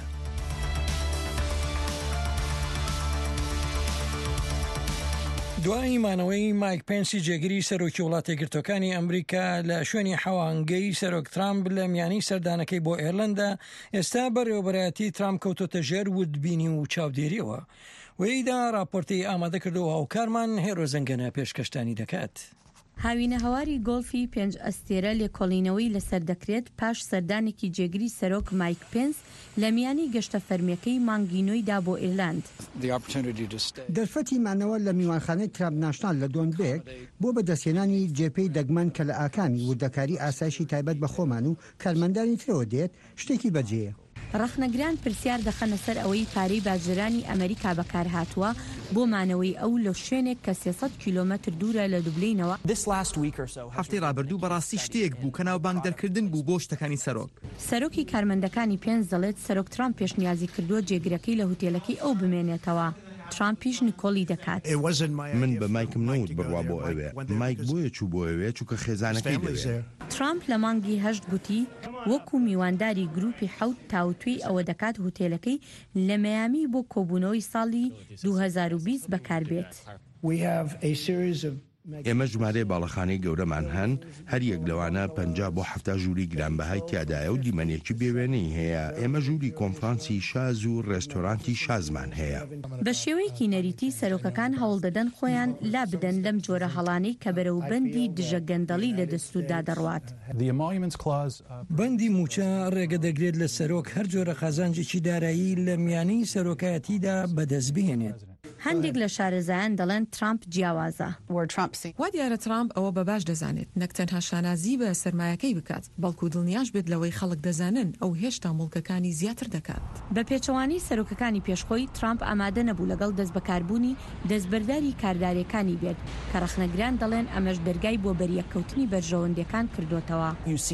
دوای مانەوەی مایک پێنسی جێگیری سەرۆکی وڵاتە یەکگرتووەکانی ئەمریکا لە شوێنی حەوانگەی سەرۆک ترامپ لە میانی سەردانەکەی بۆ ئێرلندا، ئێستا بەڕێوەبەرایەتی ترامپ کەوتۆتە ژێر وتبینی و چاودێریەوە. وەیدا راپۆرتی ئامادە کردەوە و کارمان هێرۆ زەنگەنە پێشکەشتانی دەکات. هاوینە هەواری گۆڵفی پێنج ئەستێرە لێکۆڵینەوەی لەسەر دەکرێت پاش سەردانێکی جێگیری سەرۆک مایک پێنس لە میانی گەشتە فەرمیەکەی مانگینۆیدا بۆ ئێرلاند. دەرفەتی مانەوە لە میوانخانەی ترامپ ناشنال لە دۆنبێک بۆ بەدەستێنانی جێپەی دەگمەن کە لە ئاکامی وردەکاری ئاسایشی تایبەت بە خۆمان و کارمەندانی ترەوە دێت شتێکی بەجێیە. ڕەخنەگران پرسیار دەخەنە سەر ئەوەی پارەی باجرانی ئەمریکا بەکار هاتووە بۆ مانەوەی ئەو لە شوێنێک کە سێسەد کیلۆمەتر دوورە لە دوبلینەوە. هەفتەی ڕابردوو بەڕاستی شتێک بوو کە ناو بانگ دەرکردن بوو بۆ شتەکانی سەرۆک. سەرۆکی کارمەندەکانی پێنج دەڵێت سەرۆک ترامپ پێشنیازی کردووە جێگرەکەی لە هوتێلەکەی ئەو بمێنێتەوە. ترامپیش نکۆلی دەکات. من بە مایکم نەوت بڕوا بۆ ئەوێ. مایک بۆیە چوو بۆ ئەوێ چووکە خێزانەکەی دەوێت. ترامپ لە مانگی هەشت گوتی وەکو میوانداری گروپی حەوت تاوتوی ئەوە دەکات هوتێلەکەی لە مەیامی بۆ کۆبوونەوەی ساڵی دوو هەزار و بیست بەکاربێت. ئێمە ژمارەی باڵەخانەی گەورەمان هەن، هەر یەک لەوانە پەنجا بۆ هەفتا ژووری گرانبەهای تیادایە و دیمەنێکی بێوێنەی هەیە. ئێمە ژووری کۆنفرانسی شاز و ڕێستۆرانتی شازمان هەیە. بە شێوەیەکی نەریتی سەرۆکەکان هەوڵ دەدەن خۆیان لا بدەن لەم جۆرە هەڵانەی کە بەرەوبەندی دژە گەندەڵی لە دەستوردا دەڕوات. بەندی موچە ڕێگە دەگرێت لە سەرۆک هەر جۆرە قازانجێکی دارایی لە میانی سەرۆکایەتیدا بەدەست بهێنێت. هەندێک لە شارەزایان دەڵێن ترامپ جیاوازە. وا دیارە ترامپ ئەوە بە باش دەزانێت نەک تەنها شانازی بە سەرمایەکەی بکات، بەڵکو دڵنیاش بێت لەوەی خەڵک دەزانن ئەو هێشتا مڵکەکانی زیاتر دەکات. بە پێچەوانی سەرۆکەکانی پێشخۆی ترامپ ئامادە نەبوو لەگەڵ دەست بەکاربوونی دەستبەرداری کارداریەکانی بێت کە ڕەخنەگران دەڵێن ئەمەش دەرگای بۆ بەریەکەوتنی بەرژەوەندەکان کردوتەوە.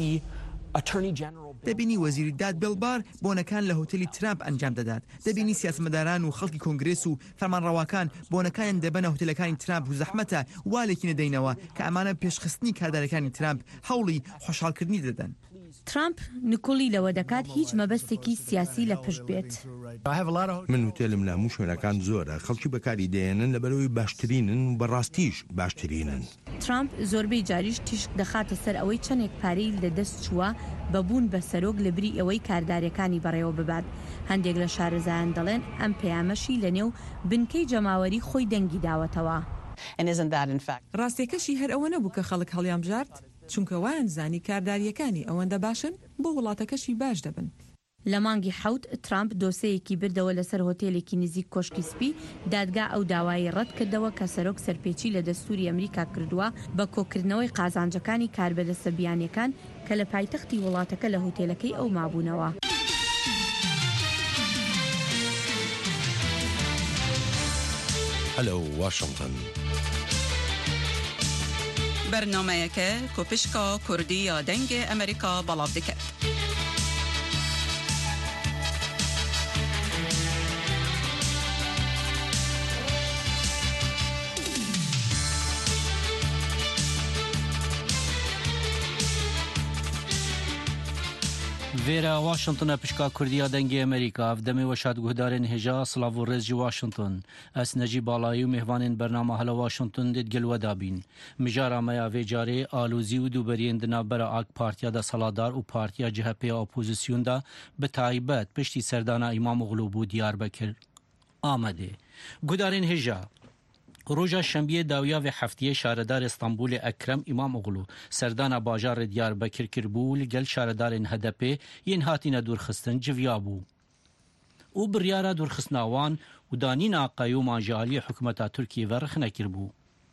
دەبینی وەزیری داد بێڵبار بۆنەکان لە هۆتێلی ترامپ ئەنجام دەدات. دەبینی سیاسمەداران و خەڵکی کۆنگرس و فەرمانڕەواکان بۆنەکانیان دەبەنە هۆتێلەکانی ترامپ و زەحمەتە والێکی نەدەینەوە کە ئەمانە پێشخستنی کاردارەکانی ترامپ هەوڵی خۆشحاڵکردنی دەدەن. ترامپ نکۆلی لەوە دەکات هیچ مەبەستێکی سیاسی لە پشت بێت. من هوتێلم لە هەموو شوێنەکان زۆرە، خەڵکی بەکاری دێنن لەبەرەوەی باشترینن و بەڕاستیش باشترینن. ترامپ زۆربەی جاریش تیشک دەخاتە سەر ئەوەی چەندێک پارەی لەدەست چووە بەبوون بە سەرۆک لە بری ئەوەی کاردارەکانی بەڕێوە ببات. هەندێک لە شارەزایان دەڵێن ئەم پەیامەشی لە نێو بنکەی جەماوەری خۆی دەنگی داوەتەوە. ڕاستیەکەشی هەر ئەوە نەبوو کە خەڵک هەڵیان بژارد، چونکە وایان زانی کارداریەکانی ئەوەندە باشن بۆ وڵاتەکەشی باش دەبن. لە مانگی حەوت ترامپ دۆسەیەکی بردەوە لەسەر هۆتێلێکی نزیک کۆشکی سپی. دادگا ئەو داوای ڕەت کردەوە کە سەرۆک سەرپێچی لە دەستوری ئەمریکا کردووە بە کۆکردنەوەی قازانجەکانی کاربەدەستە بیانیەکان کە لە پایتەختی وڵاتەکە لە هۆتێلەکەی ئەو مابوونەوە. هەلو واشنگتن. بەرنامەیەکە کۆپشکا کوردی یا دەنگی ئەمریکا بەڵاو دەکات. Vera Washington'a pişka Kurdiya dengê Amerika ev demê weşat guhdarên hêja Slav û rêz jî Washington. Ez Necîb Balayî û mêhvanên bernama Hala Washington dê digel we dabîn. Mijara me ya vê carê alûzî û dûberiyên di navbera AK Partiya da Saladar û Partiya C H P ya opozisyûn da bi taybet piştî serdana İmamoğlu bû Diyarbekir Amedê. Guhdarên hêja Roja şembiye dawiya ve heftiye şaredar İstanbul'e Ekrem İmamoğlu serdana bajarê Diyarbekir kirbû li gel şaredarên H D P yên hatine dûrxistin civiya bû. û biryara dûrxistina wan û danîna qeyûman ji aliyê hikûmeta Tirkiye ve rexne kirbû.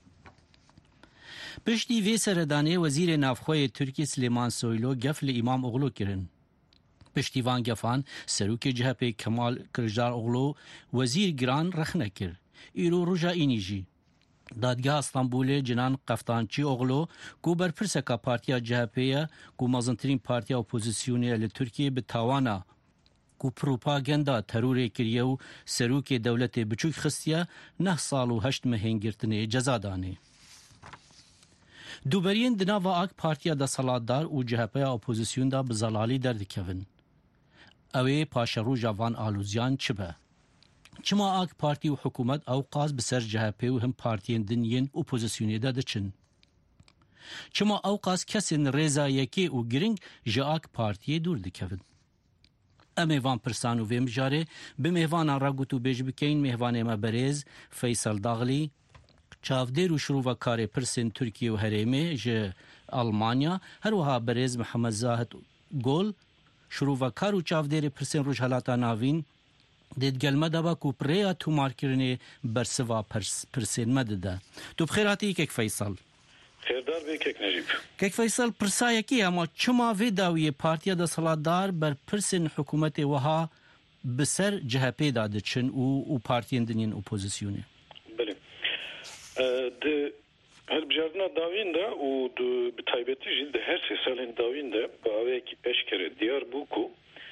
Piştî vê seredanê wezîrê navxweyê Tirkiye Süleyman Soylu gef li İmamoğlu kirin. Piştî van gefan serokê C H P Kemal Kılıçdaroğlu wezîr giran rexne kir. îro roja înî jî Dadgeha İstanbulê Cinan Qeftançîoğlu ku berpirseka Partiya C H P'ye ku mezintirîn partiya opozisyonê li Tirkiye bi tawana ku propaganda terorê kiriye û serokê dewletê biçûk xistiye neh sal û heşt mehên girtinê ceza danê. دوبرین دناوا آک پارتیا دا سالادار و جهپه اپوزیسیون دا بزلالی دردکوین. اوی پاشرو جوان آلوزیان چه به؟ چما آک پارتی و حکومت او قاز بسر جهپه و هم پارتین دنین اپوزیسیونی دا دچن. چما او قاز کسین رضا یکی و گرنگ جا آک پارتی دور دکوین. امیوان پرسان و ویم جاره به مهوان را گوتو بیج بکین مهوان ما برز فیصل داغلی چاودیر و شروع و کار پرسین ترکیه و هریمه ج آلمانیا هر وها برز محمد زاهد گل شروع و کار و چاودیر پرسین روش حالاتا ناوین دید گلمه دابا کو پریا تو مارکرنی برسوا پرس پرسین مدده. تو بخیراتی کک فیصل خیردار بی کک نجیب کک فیصل پرسایه کی اما چما وی داوی پارتیا دا سالادار بر پرسین حکومت وها بسر جهپی داده چن و, و پارتین دنین اپوزیسیونه بله ده هر بجاردنا داوین ده و ده بتایبتی جید ده هر سی سالین داوین ده با اوه کی اشکره دیار بو کو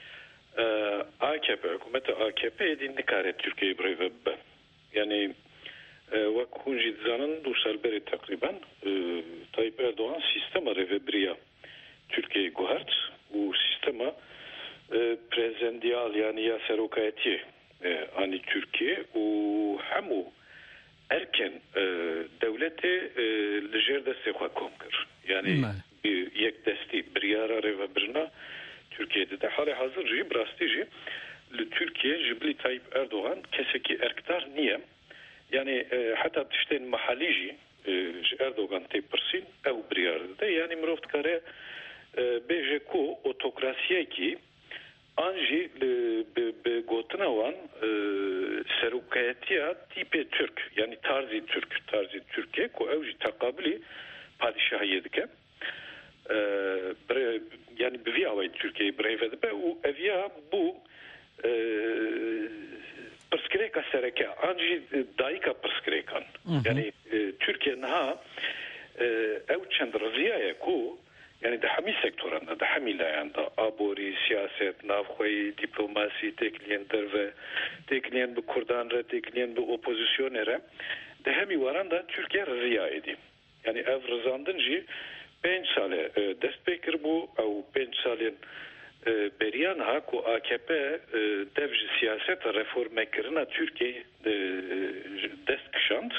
A K P حکومت A K P دی نکاره ترکیه برای وب یعنی وەک هونجی دزانن دو سال بری تقریبا تایپ اردوغان سیستما ریوبریا ترکیه گوهرت و سیستما پرزندیال یعنی یا سروکایتی آنی ترکیه و همو erken devleti لجر دستی خواه کم کر یعنی یک دستی بریارا ریوبرنا Türkiye'de de hali hazır jib rastı jib Türkiye jibli Tayyip Erdoğan keseki erktar niye yani e, hatta tişten mahaliji e, Erdoğan tepirsin ev briyarda yani miroft kare e, bejeko otokrasiye ki anji be gotna wan e, serukayetiya tipe Türk yani tarzi Türk tarzi Türkiye ko evji takabili padişahiyedike e, yani bir viyavayı Türkiye'yi breyvedi be o evya bu e, perskreka sereke anji daika perskrekan yani e, Türkiye'nin ha e, ev çend rıziyaya ku yani de hami sektöründe de hami layanda abori siyaset navxoyi diplomasi tekliyen derve tekliyen bu Kurdanra tekliyen bu opozisyonere de hami varanda Türkiye rıziya edi yani ev rızandınca پنج ساله دست بکر بو او پنج سالین بریان ها کو A K P devj siyaset reform کرنا Türkiye dest kışand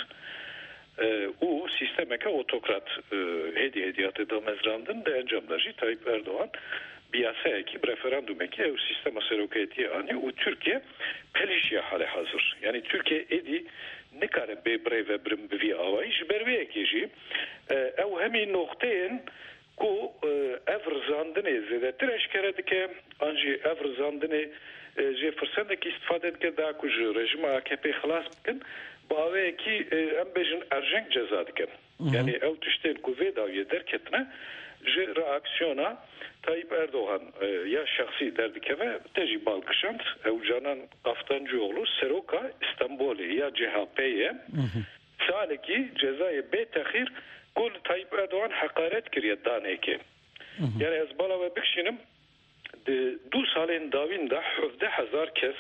o sistemeke otokrat hediye hediyatı da mezrandın da encamdaji Tayyip Erdoğan biyasa ekip referandum eki o sistema serokiyeti ani o Türkiye pelişya hale hazır yani Türkiye edi ne kadar bebre ve brim bir avayı berbe ekici ev hemi noktayn ku evrzandını zedetir eşkere dike anji evrzandını je fırsatındaki istifade edike daha kucu rejime A K P xalas bikin bağve ki embejin erjenk ceza diken yani ev tüşten ku vedaviye derketine je reaksiyona Tayyip Erdoğan ya şahsi derdike ve teci balkışant ev canan Aftancıoğlu Seroka İstanbul'e ya C H P'ye saleki cezayı betahir kul Tayyip Erdoğan hakaret kiriye daneke yani ez bala ve bikşinim du salin davinde hüvde hazar kes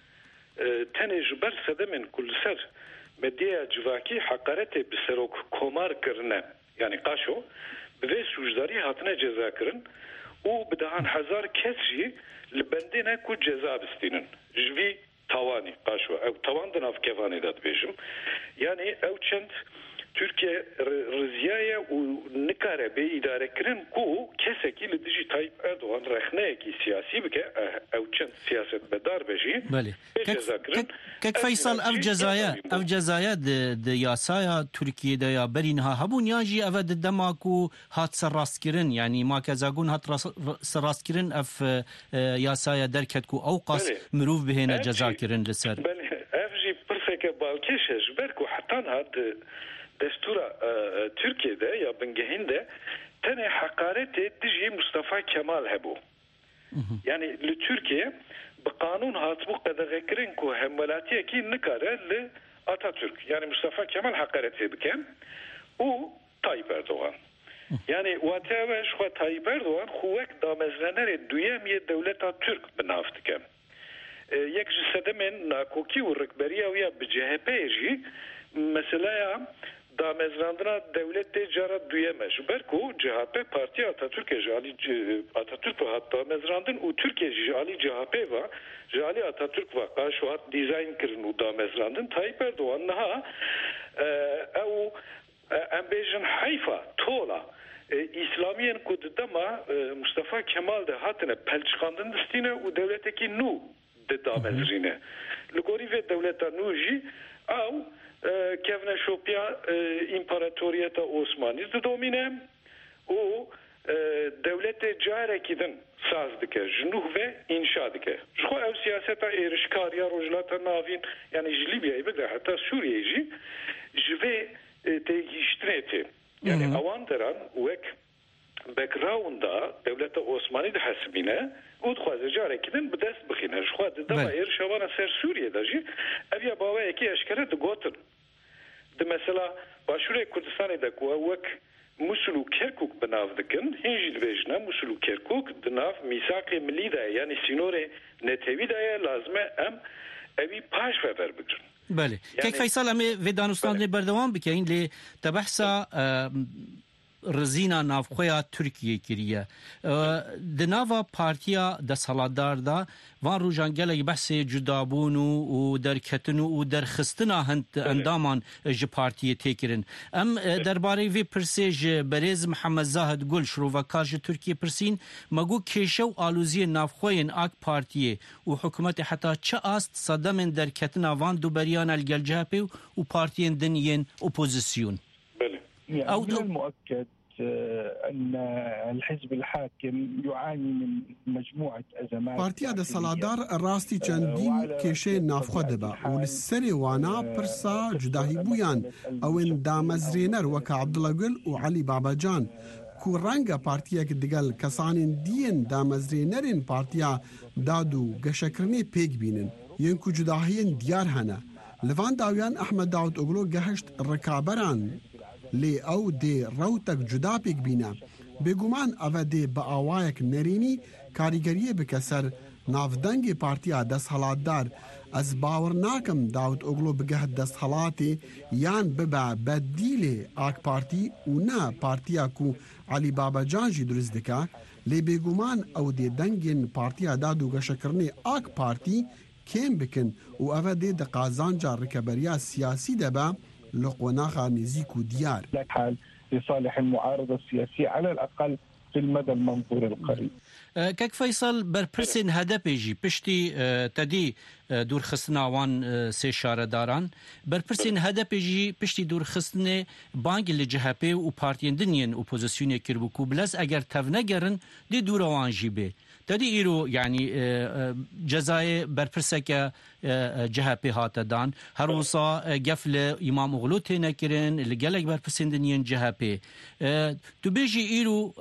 tenecber sedemin kulser mediye civaki hakarete bir serok komar kırne yani kaşo ve suçları hatına ceza kırın o bidahan hazar kesji libendine ku ceza bistinin jvi tavani kaşo ev tavandan av kevani dat bejim yani ev çent Türkiye rıziyaya u nikare be idare kirin ku keseki li diji Tayyip Erdoğan rehneyeki siyasi bike ev çent siyaset bedar beji bale kek Faysal ev cezaya ev cezaya de yasaya Türkiye'de ya berinha habun yaji ev de demaku hat sarraskirin yani ma kazagun hat sarraskirin ev yasaya derket ku awqas miruf behena cezakirin liser ev ji perseke balkeş berku hatan had Destura Türkiye'de ya bengehinde tane hakareti diji Mustafa Kemal hebu. Yani li Türkiye bu kanun hatbu kadar ku hemvelatiye ki nikare li Atatürk. Yani Mustafa Kemal hakaret biken o Tayyip Erdoğan. Yani vateve şu Tayyip Erdoğan huvek damezlenere duyemiye devleta Türk binaftikem. Yek jisedemin nakoki u rikberiya ya bi C H P ji mesela damezrandina devletê cara duyeme ji ber ku C H P Partiya Atatürkê ji alî Atatürk ve hat damezrandin û Türkiye ji alî C H P ve ji alî Atatürk ve qaşu hat dizayn kirin û damezrandin Tayyip Erdoğan niha ew em bêjin heyfa tola İslamiyên ku di dema Mustafa Kemal de hatine pelçikandin distîne û devletekî nû de damezrîne li gorî vê devleta nû jî ew kevne şopya İmparatoriyeta Osmanî didomîne û devletê carekî din saz dike ji nû ve înşa dike ji xwe ew siyaseta êrişkariya rojhilata navîn yani ji Libyayê bigre heta Sûriyeyê jî ji vê têgihîştinê tê yani ewan deran wek backgrounda devleta Osmanî dihesibîne û dixwaze carekî din bi dest bixîne ji xwe di dema êrişewana ser Sûriyê jî ev ya bawayekî eşkere digotin di mesela Başûrê Kurdistanê de ku wek Musul û Kerkûk bi nav dikin hîn jî dibêjine Musul û Kerkûk di nav mîsaqê millî de ye yani sînorê netewî de ye lazim e em evî paş ve verbigirin. بله کیک فیصل همه و دانستان بردوام بکنین لی تبحثا رزینا نافخویا ترکیه کریه د ناوا پارتیا د سالادار دا وان روجانگل بحث جدابون و درکتن و درخستنا هند اندامان ج پارتیه تکرین ام درباره وی پرسیج بریز محمد زاهد گل شروع کاج ترکیه پرسین مگو کیشو آلوزی نافخوین اک پارتیه و حکومت حتی چه است صدام درکتنا وان دو بریان الگلجهپی و پارتیین دنیین اپوزیسیون يعني من المؤكد أن الحزب الحاكم يعاني من مجموعة أزمات بارتيا د سالادار راستي چندین کشه نافخو دبا و لسری وانا پرسا جداهی بویان او ان دامزرینر وک عبدالله گل و علی باباجان کو رنگا پارتیا که دگل کسانین دین دامزرینرین پارتیا دادو گشکرنی پیگ بینن ین کو جداهین دیار هنه لوان داویان احمد داود اوگلو گهشت رکابران لی او دی روتک جدا پیک بینه بگومان او دی با آوایک نرینی کاریگریه بکسر نافدنگ پارتیا دست حالات دار از باور ناکم داود اوگلو بگه دست حالاتی یان ببع بدیل آک پارتی و نه پارتیا کو علی بابا جانجی درست دکا لی بگومان او دی دنگین پارتیا دادو گشکرنی آک پارتی کم بکن و او دی دقازانجا رکبریا سیاسی دبا لقوناخا نزيكو ديار حال لصالح المعارضة السياسية على الأقل في المدى المنظور القريب. كيك فيصل برپرسين هدفيجي پشتي تدي دور خستنا وان سي شارداران برپرسين هدفيجي پشتي دور خستنه بانگ لجهپي و پارتين دنين اپوزيسيون كربوكو بلس اگر تفنگرن دي دور وان جيبه تدي ايرو يعني جزاي برپرسك جهپي هاتدان هر وصا قفل امام اغلو تنكرن اللي قالك برپرسين دنين جهپي تو بيجي ايرو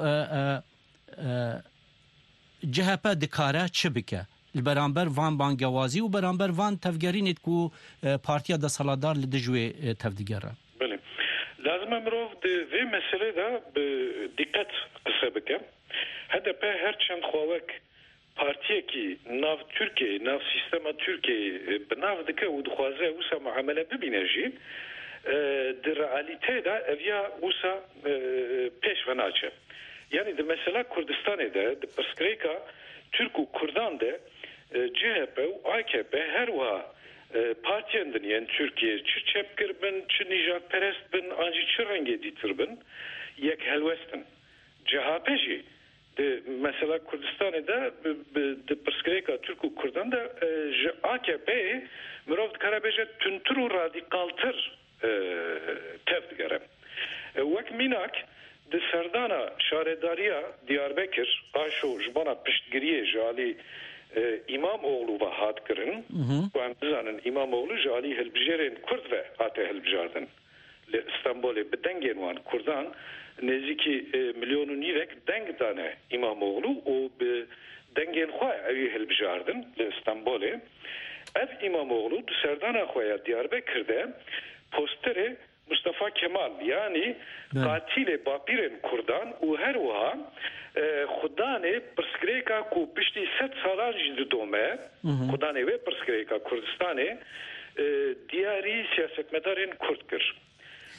جهپا دکاره چه بکه البرانبر وان بانگوازی و برانبر وان تفگرینید کو پارتیا دا سالادار لدجوی تفدیگره بله لازم امروف ده مسئله دا دقت قصه بکه هده په هر چند خواهک پارتیه کی ناف ترکیه ناف سیستم ترکیه بناف دکه و دخوازه وسا معامله ببینه جی در رئالیته دا اویا وسا پیش و ناچه yani de mesela Kurdistan'da de Perskreka Türk u Kurdan de C H P u A K P her wa partiyen yani Türkiye çiçep girbin çi nijat perest bin anji çırenge ditirbin yek helwestin C H P ji de mesela Kurdistan'da de Perskreka Türk u Kurdan da A K P mirov karabeje tüntür radikaltır tevdigere vek minak د سردانا شارداریا دیاربکر آشو جبانا پشتگیری جالی امام oğlu و هات کرن و هم بزانن امام oğlu جالی هلبجرین کرد و هاته هلبجاردن لإستانبول بدنگین وان کردان نزیکی میلیون و نیوک دنگ دانه امام oğlu و بدنگین خواه اوی هلبجاردن لإستانبول ev امام oğlu د سردانا خواه دیاربکر ده پوستره Mustafa Kemal yani katil bapiren Kurdan u her wa خدانه پرسکریکا کو پشتی ست سالان جد دومه خدانه و پرسکریکا کردستانه دیاری سیاستمدارین کرد کر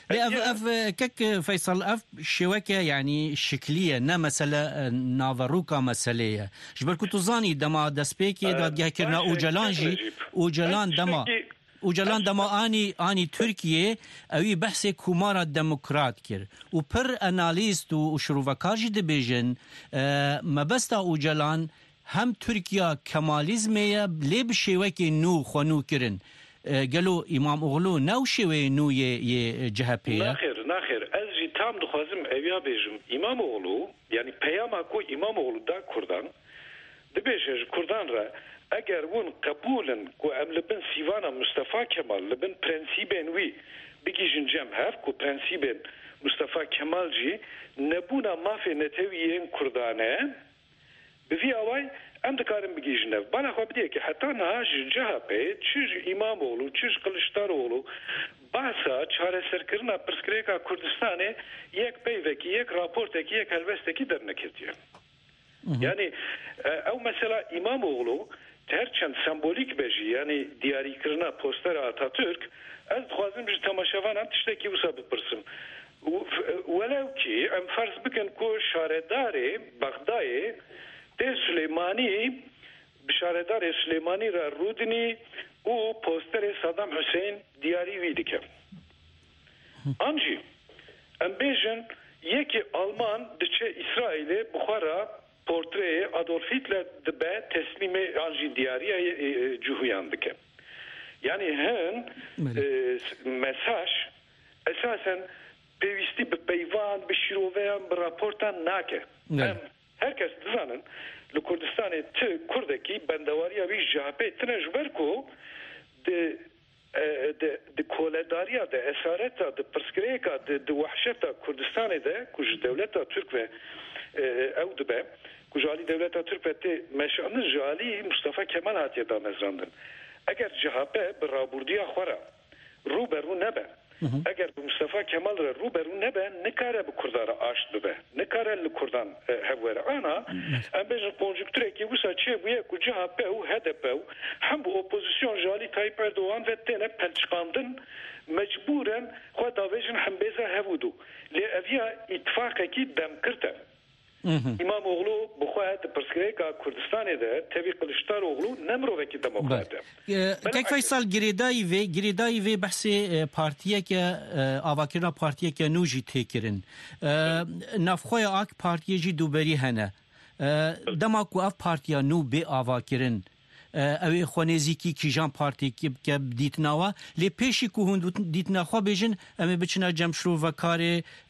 اف اف كك فيصل اف شوكه يعني شكليه نا مساله نافروكا مساله جبر كنت زاني دما دسبيكي دادگه كرنا اوجلانجي اوجلان دما اوجلان دما اني اني تركيا اوي بحث كومارا ديمقراط كر و پر اناليست و شروفكاجي دبيجن ما بستا اوجلان هم تركيا كماليزميه لي بشوكه نو خنو كرن قالوا امام اغلو نو شوي نو ي جهبيه ناخر ناخر از جي تام دخوازم اويا بيجم امام اغلو يعني پیاما کو امام اغلو دا كردان دبيج كردان را اگر ون قبولا کو ام لبن سيوانا مصطفى كمال لبن برنسيبن وي بيجين جم هاف کو برنسيبن مصطفى كمال جي نبونا ما في نتويين كردانه بفي اواي ام دكارم بگیجنه بالا خو بدیه که حتی نه جهبه چیز امام اولو چیز قلشتار اولو باسا چاره سرکرنا پرسکریکا کردستانه یک پیوکی یک راپورتکی یک هلوستکی در نکردیه یعنی او مثلا امام اولو هرچند سمبولیک بجی یعنی دیاری کرنا پوستر آتاتürk از خوازم بجی تماشاوان هم تشتکی وسا بپرسم ولو که ام فرض بکن که شاردار بغدای ده سلیمانی بشاردار سلیمانی را رودنی او پوستر صدام حسین دیاری ویدی که آنجی ام بیجن یکی آلمان دچه اسرائیل بخارا پورتری آدولف هیتلر دبه تسلیم آنجی دیاری جوهیان دکه یعنی هن مساج اساسا پیوستی به پیوان به شیروان به راپورتان ناکه herkes dizanin li Kurdistanê ti Kurdekî bendewariya wî ji H P tune ji ber ku di di koledariya de esareta di pirsgirêka di di wehşeta Kurdistanê de ku ji dewleta Türk ve ew dibe ku ji alî dewleta Türk ve tê meşanin ji alî Mustafa Kemal hatiye damezrandin eger ji H P bi rabordiya xwe re rûberû nebe اگر مصطفى كمال را روبرو نبه نکاره به کردارا آشت ببه نکاره لکردان هفوره آنا ام بیجن کنجکتوره که وسا چه بویه کجا هپه و هدپه و هم به اپوزیسیون جالی تایپ اردوان و تینه پلچقاندن مجبورن خواه داویجن هم بیزه هفودو لی اویا اتفاقه کی دم کرده امام اغلو بخواهد پرسکریکا کردستانی ده تبی قلشتار اغلو نمرو وکی دموکراته که فیصل گریدایی وی گریدایی وی بحث پارتیه که آواکرنا پارتیه که نوجی تکرن نفخوی آک پارتیه جی دوبری هنه دماکو اف پارتیا نو بی آواکرن اوی خوانیزی کی کیجان پارتی کی که دیتناوا لی پیشی کو هند دیتناخوا بیجن امی بچنا جمشرو و کار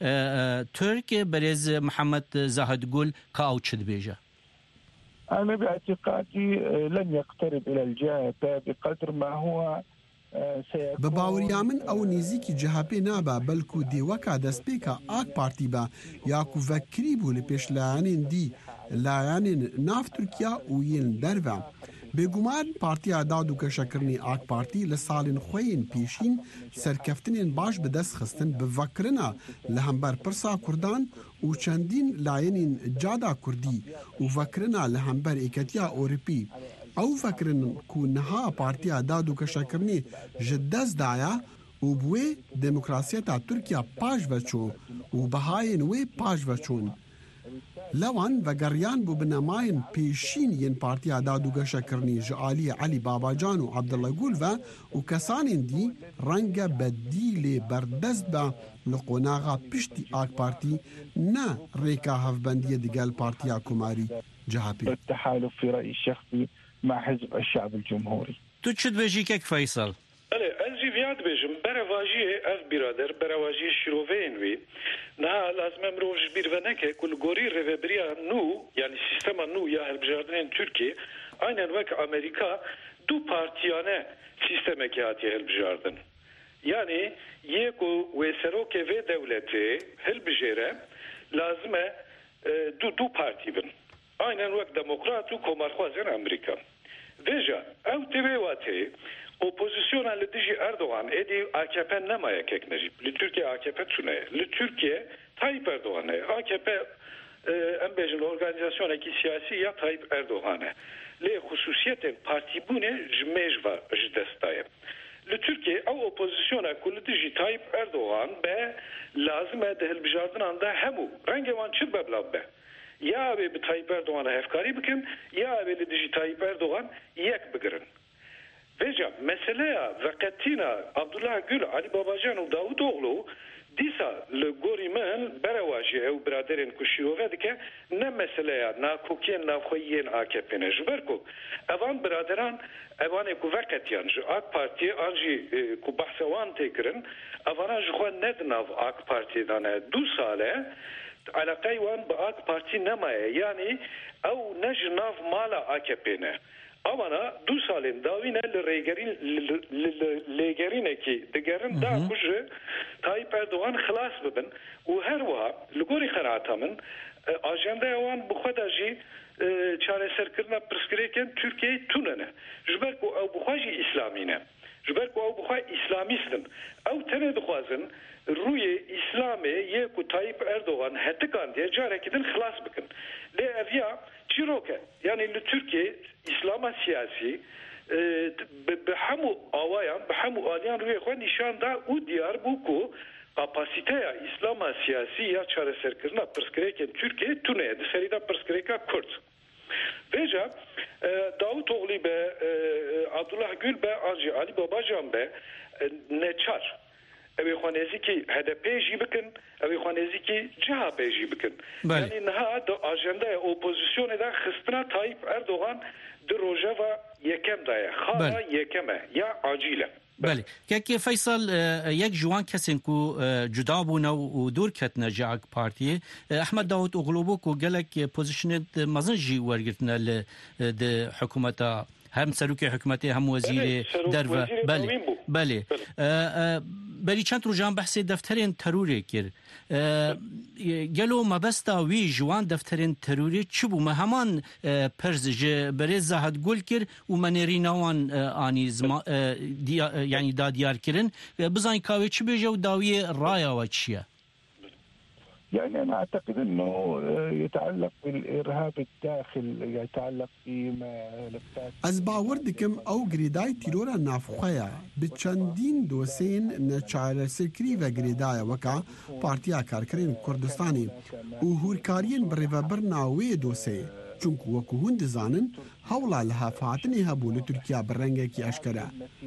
ترک برز محمد زاهد گل کا اوچد بیجا انا باعتقادي لن يقترب الى الجهه بقدر ما هو بباوریا من او نزیکی جهپی نابا بلکو دیوکا دسپیکا آک پارتی با یا کو وکری بو لپیش لعنین دی لعنین ناف ترکیا و یین دروا بێگومان پارتیا داد و کەشەکردنی ئاک پارتی لە ساڵین خوێن پیشین سەرکەفتنێن باش بەدەست خستن بڤەکرنا لە هەمبەر پرسا کوردان و چەندین لایەنین جادا کوردی و ڤەکرنا لە هەمبەر ئێکەتیا ئۆروپی ئەو ڤەکرن کو نەها پارتیا داد و کەشەکردنی ji destdaya û bi wê demokrasiyeta Tirkiya paş veçû û bihayên wê paş veçûn لەوان بەگەڕیان بوو بنەمایên پێشین yên Partiya Dadûgeşekirnî ji aliyê Elî Babacan û Abdullah Gul ve û kesanên dî renge bedîlê berdest be li qonaxa piştî AK Partî ne rêka hevbendiyê digel Partiya Komarî C H P. التحالف في رأيي الشخصي مع حزب الشعب الجمهوري. تو چت بجی کک فیصل؟ بله از جیویات بجم برواجی از برادر برواجی شروعین وی نه لازم امروز بیر و نکه کل گوری روبریا نو یعنی سیستم نو یا هلبجاردن ترکیه aynen vek Amerika du partiyane sisteme ki hatiye helbijardın. Yani yeko ve seroke ve devleti helbijere lazıme e, du du parti bin. Aynen vek demokratu komarxwazın Amerika. Veja ev tevevati opozisyona li dijî Erdoğan edi A K P nemaya kek necip. Li Türkiye A K P tune. Li Türkiye Tayyip Erdoğan'e. A K P em bejin organizasyoneki siyasi ya Tayyip Erdoğan'e. Li hususiyetin parti bune ji mejva ji destaye. Li Türkiye ev opozisyon opozisyon kul diji Tayyip Erdoğan be lazım ede hilbijardın anda hemu rengi van çir beblab be ya be bi Tayyip Erdoğan'a hefkari bikin ya be li diji Tayyip Erdoğan yek bigirin. Veja meseleye vekatina Abdullah Gül, Ali Babacan û Davutoğlu dîsa li gorî min berewa jî ew biraderên ku şîrove dike ne meseleye nakokiyên navxweyiyên A K P ne ji ber ku evan biraderan evanê ku veketiyan ji A K Partiye an jî ku behsa wan tê kirin evanan ji xwe ne di nav A K Partiye de ne du sale alaqey wan bi A K Parti nemaye yani ew ne ji nav mala A K P ne Avana du salên dawîne li rêgerîn lêgerînekî digerin da ku ji Tayyip Erdoğan xilas bibin û her wiha li gorî xerata min ajendeya wan bi xwe de jî çareserkirina pirsgirêkên Tirkiyeyê tune ne ji ber ku ew bi xwe jî İslamî ne ji ber ku ew bi xwe İslamîstin ew tenê dixwazin rûyê İslamê yê ku Tayyip Erdoğan hetikan diye carekî din xilas bikin lê ev ya çîroke yani li Tirkiye İslam'a siyasi bi hemû awayan bi hemû aliyan rûyê xwe nîşan da û diyar bû ku kapasiteya İslam'a siyasi ya çareserkirina pirsgirêkên Tirkiye tune di serî da pirsgirêka Kurd. Veja Davutoğlu be Abdullah Gül be anjî Ali Babacan be neçar evê xwe nêzîkî H D P jî bikin evê xwe nêzîkî C H P jî bikin yani niha di ajendaya opozisyonê de xistina Tayyip Erdoğan di rojeva yekem daye xala yekeme ya acîl e بله که فیصل یک جوان کسی کو جدا بونه و دور کتنه جاک پارتیه احمد داوود اوغلو بو کو گلک پوزیشن مزن جی ورگرتنه ل د حکومت هم سروک حکومت هم وزیر درو بله بله بلی چند رو جان بحث دفترین تروری کر گلو مبستا وی جوان دفترین تروری چی بو مهمان پرزج برز زهد گل کر و منری نوان آنی زما یعنی دادیار کرن بزن کاوی چی بیجه و داوی رایا و چیه يعني أنا أعتقد أنه يتعلق بالإرهاب الداخل يتعلق بملفات از باور دکم او گریدای تیرورا نافخویا به چندین دوسین نچاره سرکری و گریدای وکا پارتیا کارکرین کردستانی و هورکارین بریوبر ناوی دوسی چونکو وکو هند زانن هولا لها فاتنی هبو لترکیا برنگه کی اشکره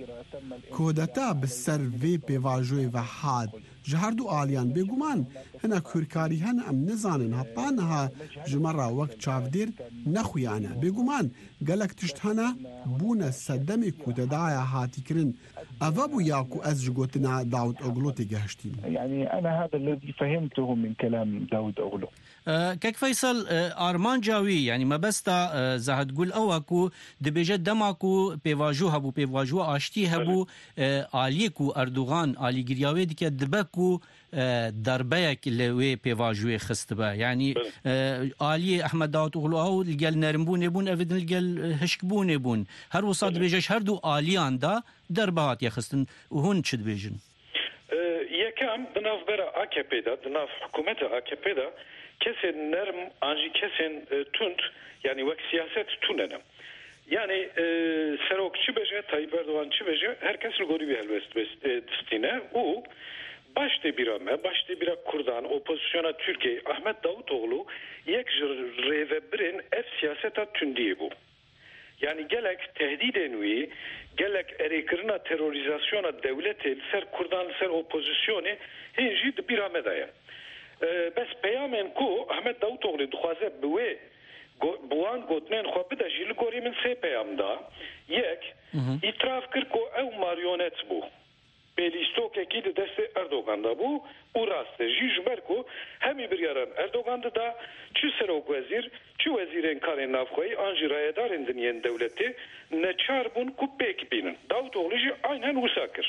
کودتا بسر وی پیواجوی و حاد جهردو آلیان بگومان هنا کورکاری هن ام نزانن هپانها جمرا وقت چاودیر نخویانه بگومان گلک تشتهانا بونا صدمی کوددایا هاتی کرن اوابو یاکو از جگوتنا داود اوغلو تگهشتیم يعني أنا هذا الذي فهمته من كلام داود أوغلو كيك فيصل آرمان جاوي يعني ما بستا زهد قول أواكو دبيجة دماكو بيواجو هبو بيواجو آشتي هبو آليكو أردوغان آلي جرياوي ديكا دبكو دربيك اللي وي بيواجوي خستبا يعني آلي أحمد داود أغلو أو الجل نرمبون يبون أفدن الجل هشكبون يبون هر وصاد بيجش هردو آليان دا دربات يخستن وهون تشد بيجن يكام دناف برا A K P'da دناف حكومة A K P'da kesin nerm anji kesin tunt yani vek siyaset tunenem. Yani e, serokçu beje Tayyip Erdoğan çi beje herkes gori bir helvest destine u başta bir ama başta bir Kurdan opozisyona Türkiye Ahmet Davutoğlu yek revebirin ev siyaseta tündiye bu. Yani gelek tehdit enui gelek erikirina terorizasyona devleti ser Kurdan ser opozisyonu hinci bir amedaya. بس پیامن کو احمد داوطوغلی دخوازه بوی بوان گوتنین خو بده جیل گوری من سه پیام دا یک اعتراف کر کو او ماریونت بو بلیستوک کی د دست اردوغان دا بو او راست جی جبر کو همی بریارن اردوغان دا چی سروک وزیر چی وزیرین کارین نافخوی انجی رایدارین دنین دولتی نچار بون کو پک بینن داوطوغلی جی aynen usakır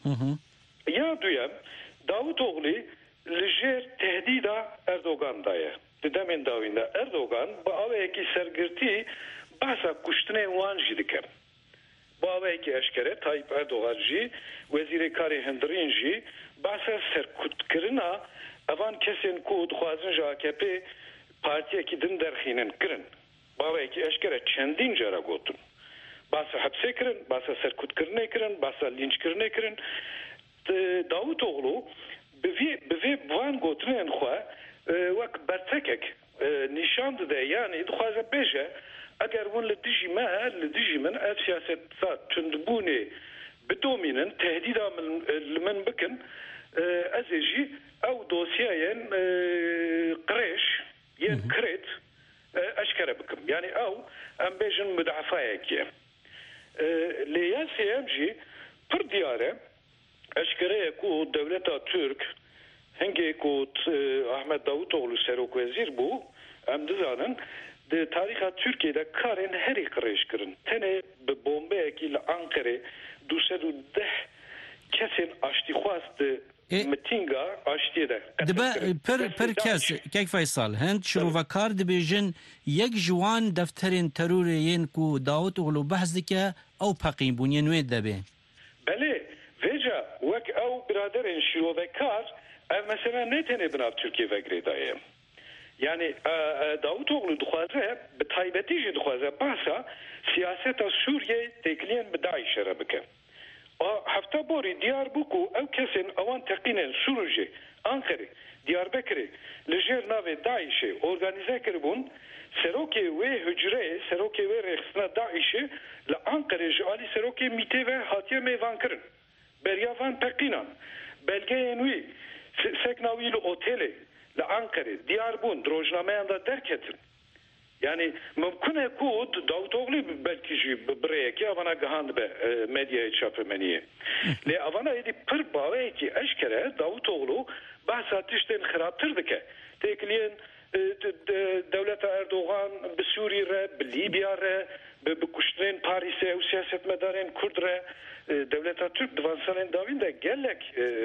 ya duyam Davutoğlu Lijer tehdida Erdoğan'daya. Dedemin davinde Erdoğan bu aveki sergirti bahsa kuştune uanji dikem. Bu aveki eşkere Tayyip Erdoğan'ji veziri kari hendrinji bahsa serkutkirina avan kesin ku dxwazin A K P partiye ki din derxinin kirin. Bu aveki eşkere çendin jara gotun. Bahsa hapse kirin, bahsa serkutkirine kirin, bahsa linç kirine kirin. داوتۆغلو بڤێ بوان گوتنێن خوا وەک بەرتەکێک نیشان دەدە یانی دخوازە بێژە ئەگەر ون لە دژی ما لە دژی من ئەف سیاسەتا تندبوونێ بدۆمینن تهدیدا من بکن ئەزێژی ئەو دۆسیایەن قڕێش یەن کرێت ئەشکەرە بکەم یعنی ئەو ئەم بێژن مدعفایەکیە لێ یاسێمژی پر دیارە ئەشکەرەیەک و دەولەتا تورک هەنگێک و ئەحمەد داوتۆغلو سەرۆک وەزیر بوو ئەم دزانن تاریخا تورکیەدا کارێن هەری قڕێژکردن تەنێ بە بۆمبەیەکی لە ئەنقەرێ دووسەد و دەه کەسێن ئاشتی خواست متینگا ئاشتیەدا دەبە پر پر کەس کەک فەیساڵ هەند شرۆڤەکار دەبێژن یەک جوان دەفتەرێن تەرورێن و داوتۆغلو بەحث دکە ئەو پەقین بوونیە نوێ دەبێ بەلێ vêca wek ew biraderên şîrovekar ev mesela netene binav Türkiye vegrêdayê yani Davutoglu dixwaze bi taybetî jî dixwaze behsa siyaseta Sûriye têkiliyên bi Daişê re bike hefta borî diyar bû ku ew kesên ewan teqînên Sûrûjê Anqerê Diyarbekirê li jêr navê Daişê organize kiribûn serokê wê hücreyê serokê wê rêxistina Daişê li Anqerê ji alî serokê mîtê ve hatiye mêvankirin beryavan teqînan belgeyên wî sekna wî li otelê li Anqerê diyar bûn rojnameyan da derketin yani mümkün e ku Davutoglu belki jî birêyekî avana gihand be medyayê çapemeniyê lê avana êdî pir baweyekî eşkere Davutoglu behsa tiştên xirabtir dike têkiliyên devleta Erdogan bi Sûrî re bi Libya re bi kuştinên Parîsê ew siyasetmedarên Kurd re devleta Türk divan salên dawîn de gelek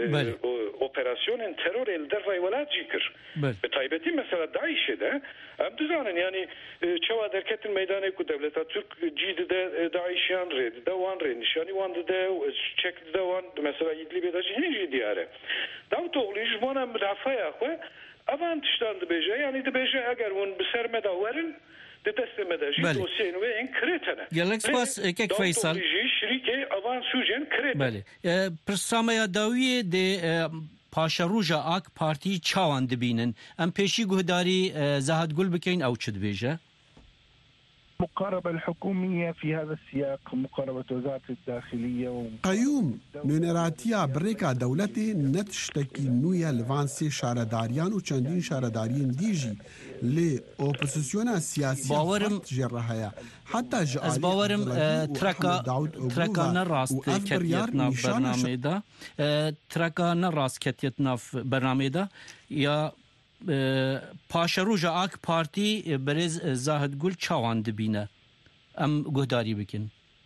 operasyonên terorê li dervayê welat jî kir bi taybetî mesela Daişê de em dizanin yani çawa derketin meydanê ku devleta Türk cî dide Daişiyan rê dide wan rê nîşanî wan dide çek dide wan mesela İdlibê jî hin jî diyar e Davutoglu ji wana midafaya xwe evan tiştan dibêje yani dibêje eger hûn bi ser me da werin di destê me de jî dosyeyên wê yên kirêtene gelek spas kek Feysal jî şirîkê evan sûjên kirêt belê pirsamaya dawiyê de paşerûja AK Partî çawan dibînin em pêşî guhdarî Zahat Gul bikin ew çi dibêje المقاربة الحكومية في هذا السياق مقاربة وزارة الداخلية قيوم نونراتيا بريكا دولتي نتشتكي نويا لفانسي شارداريان و چندين شارداريين ديجي لي اوبوزيسيونا سياسية باورم جرهايا حتى جالي از باورم تركا تركا نراست كتيت ناف برنامه دا تركا نراست كتيت ناف برنامه دا يا پاشروجا AK Partî berêz Zahid Gul çawan dibîne em guhdarî bikin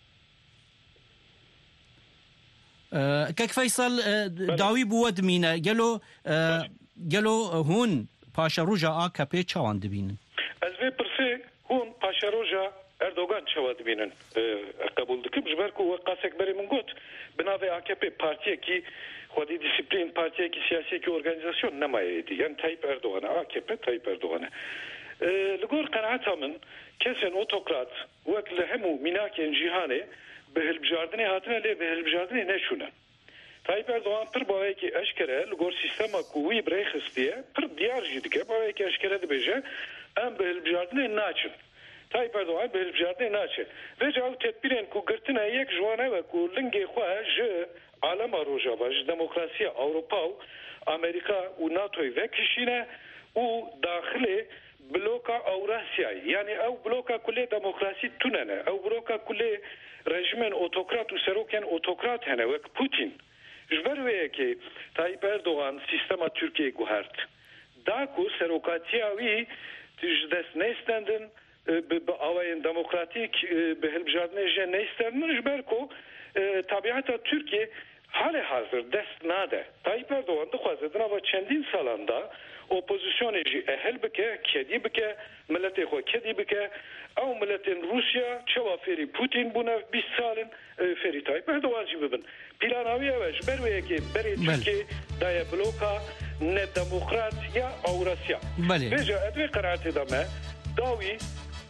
kek Feysal dawî bû we dimîne gelo gelo hûn paşeroja A K P çawan dibînin ez vê pirsê hûn paşeroja Erdogan çawa dibînin qebûl dikim ji ber ku we qasekberê min got bi navê A K P partiyekî خودی دیسیپلین پارتیەکی سیاسیەکی ئۆرگانیزاسیۆن نەمایەتی یان تایپ ئەردۆغانە ئا کێ پێ تایپ ئەردۆغانە لەگۆر قەناعەتا من کەسێن ئۆتۆکرات وەک لە هەموو میناکێن جیهانێ بە هەلبژاردنێ هاتنە لێ بە هەلبژاردنێ نەچوونە تایپ ئەردۆغان پڕ باوەیەکی ئەشکەرە لەگۆر سیستەما کووی برەی خستیە پڕ دیارژی دکە باوەیەکی ئەشکەرە دەبێژە ئەم بە هەلبژاردنێ ناچن تایپ ئەردۆغان بە هەلبژاردنێ ناچێت vêca ew tedbîrên ku girtina yek ji wan ew ku lingê xwe ji alema rojava ji demokrasiya Awropa û Amerîka û NATOyê vekişîne û daxilê bloka Ewrasyayê yani ew bloka kulê demokrasî tunene ew bloka kulê rejimên otokrat û serokên otokrat hene wek Putin ji ber wê yekê Tayyip Erdogan sîstema Tirkiyeyê guhert da ku serokatiya wî ji dest nêstendin bi awayên demokratîk bi hilbijartinê jê nêstendin ji ber ku tabiata Tirkiye hali hazır dest nade. Tayyip Erdoğan dixwaze di nava çendîn salan da opozisyonê jî ehel bike, kedî bike, milletê xwe kedî bike. Ew milletên Rusya çawa fêrî Putin bûne bîst salin fêrî Tayyip Erdoğan jî bibin. Plana wî ew e ji ber wê yekê berê Tirkiye daye bloka nedemokrat ya Ewrasya. Vêca ev vê qenaetê de me dawî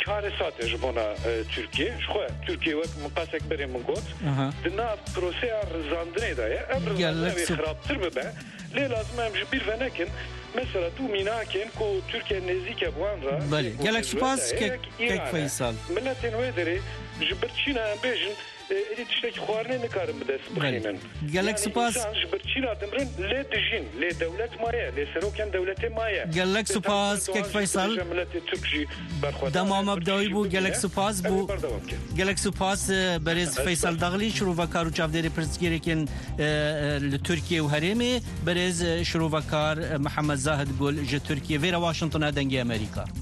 کار ساته جبونا ترکیه شخو ترکیه وقت مقاسک بریم من گوت دنا پروسه رزاندنه دایه امر رزاندنه خرابتر ببه لی لازم هم جبیر و نکن مثلا تو میناکن کو ترکیه نزدیک بوان را بله گلک سپاس که که فیصل ملت نویدری جبر چینا هم بیشن ایدی تشتکی خوارنه نکارم بدست بخیمن گلک سپاس جبر چینا دمرن لی دجین لی دولت مایه لی سروکن دولت مایه گلک سپاس که فیصل دمام ابدایی بو گلک سپاس بو گلک سپاس برز فیصل داغلی شروع و کارو چافداری پرسگیری کن لترکیه و هرمی برز شروع و کار محمد زاهد گل ج ترکیه ویرا واشنطن دنگی امریکا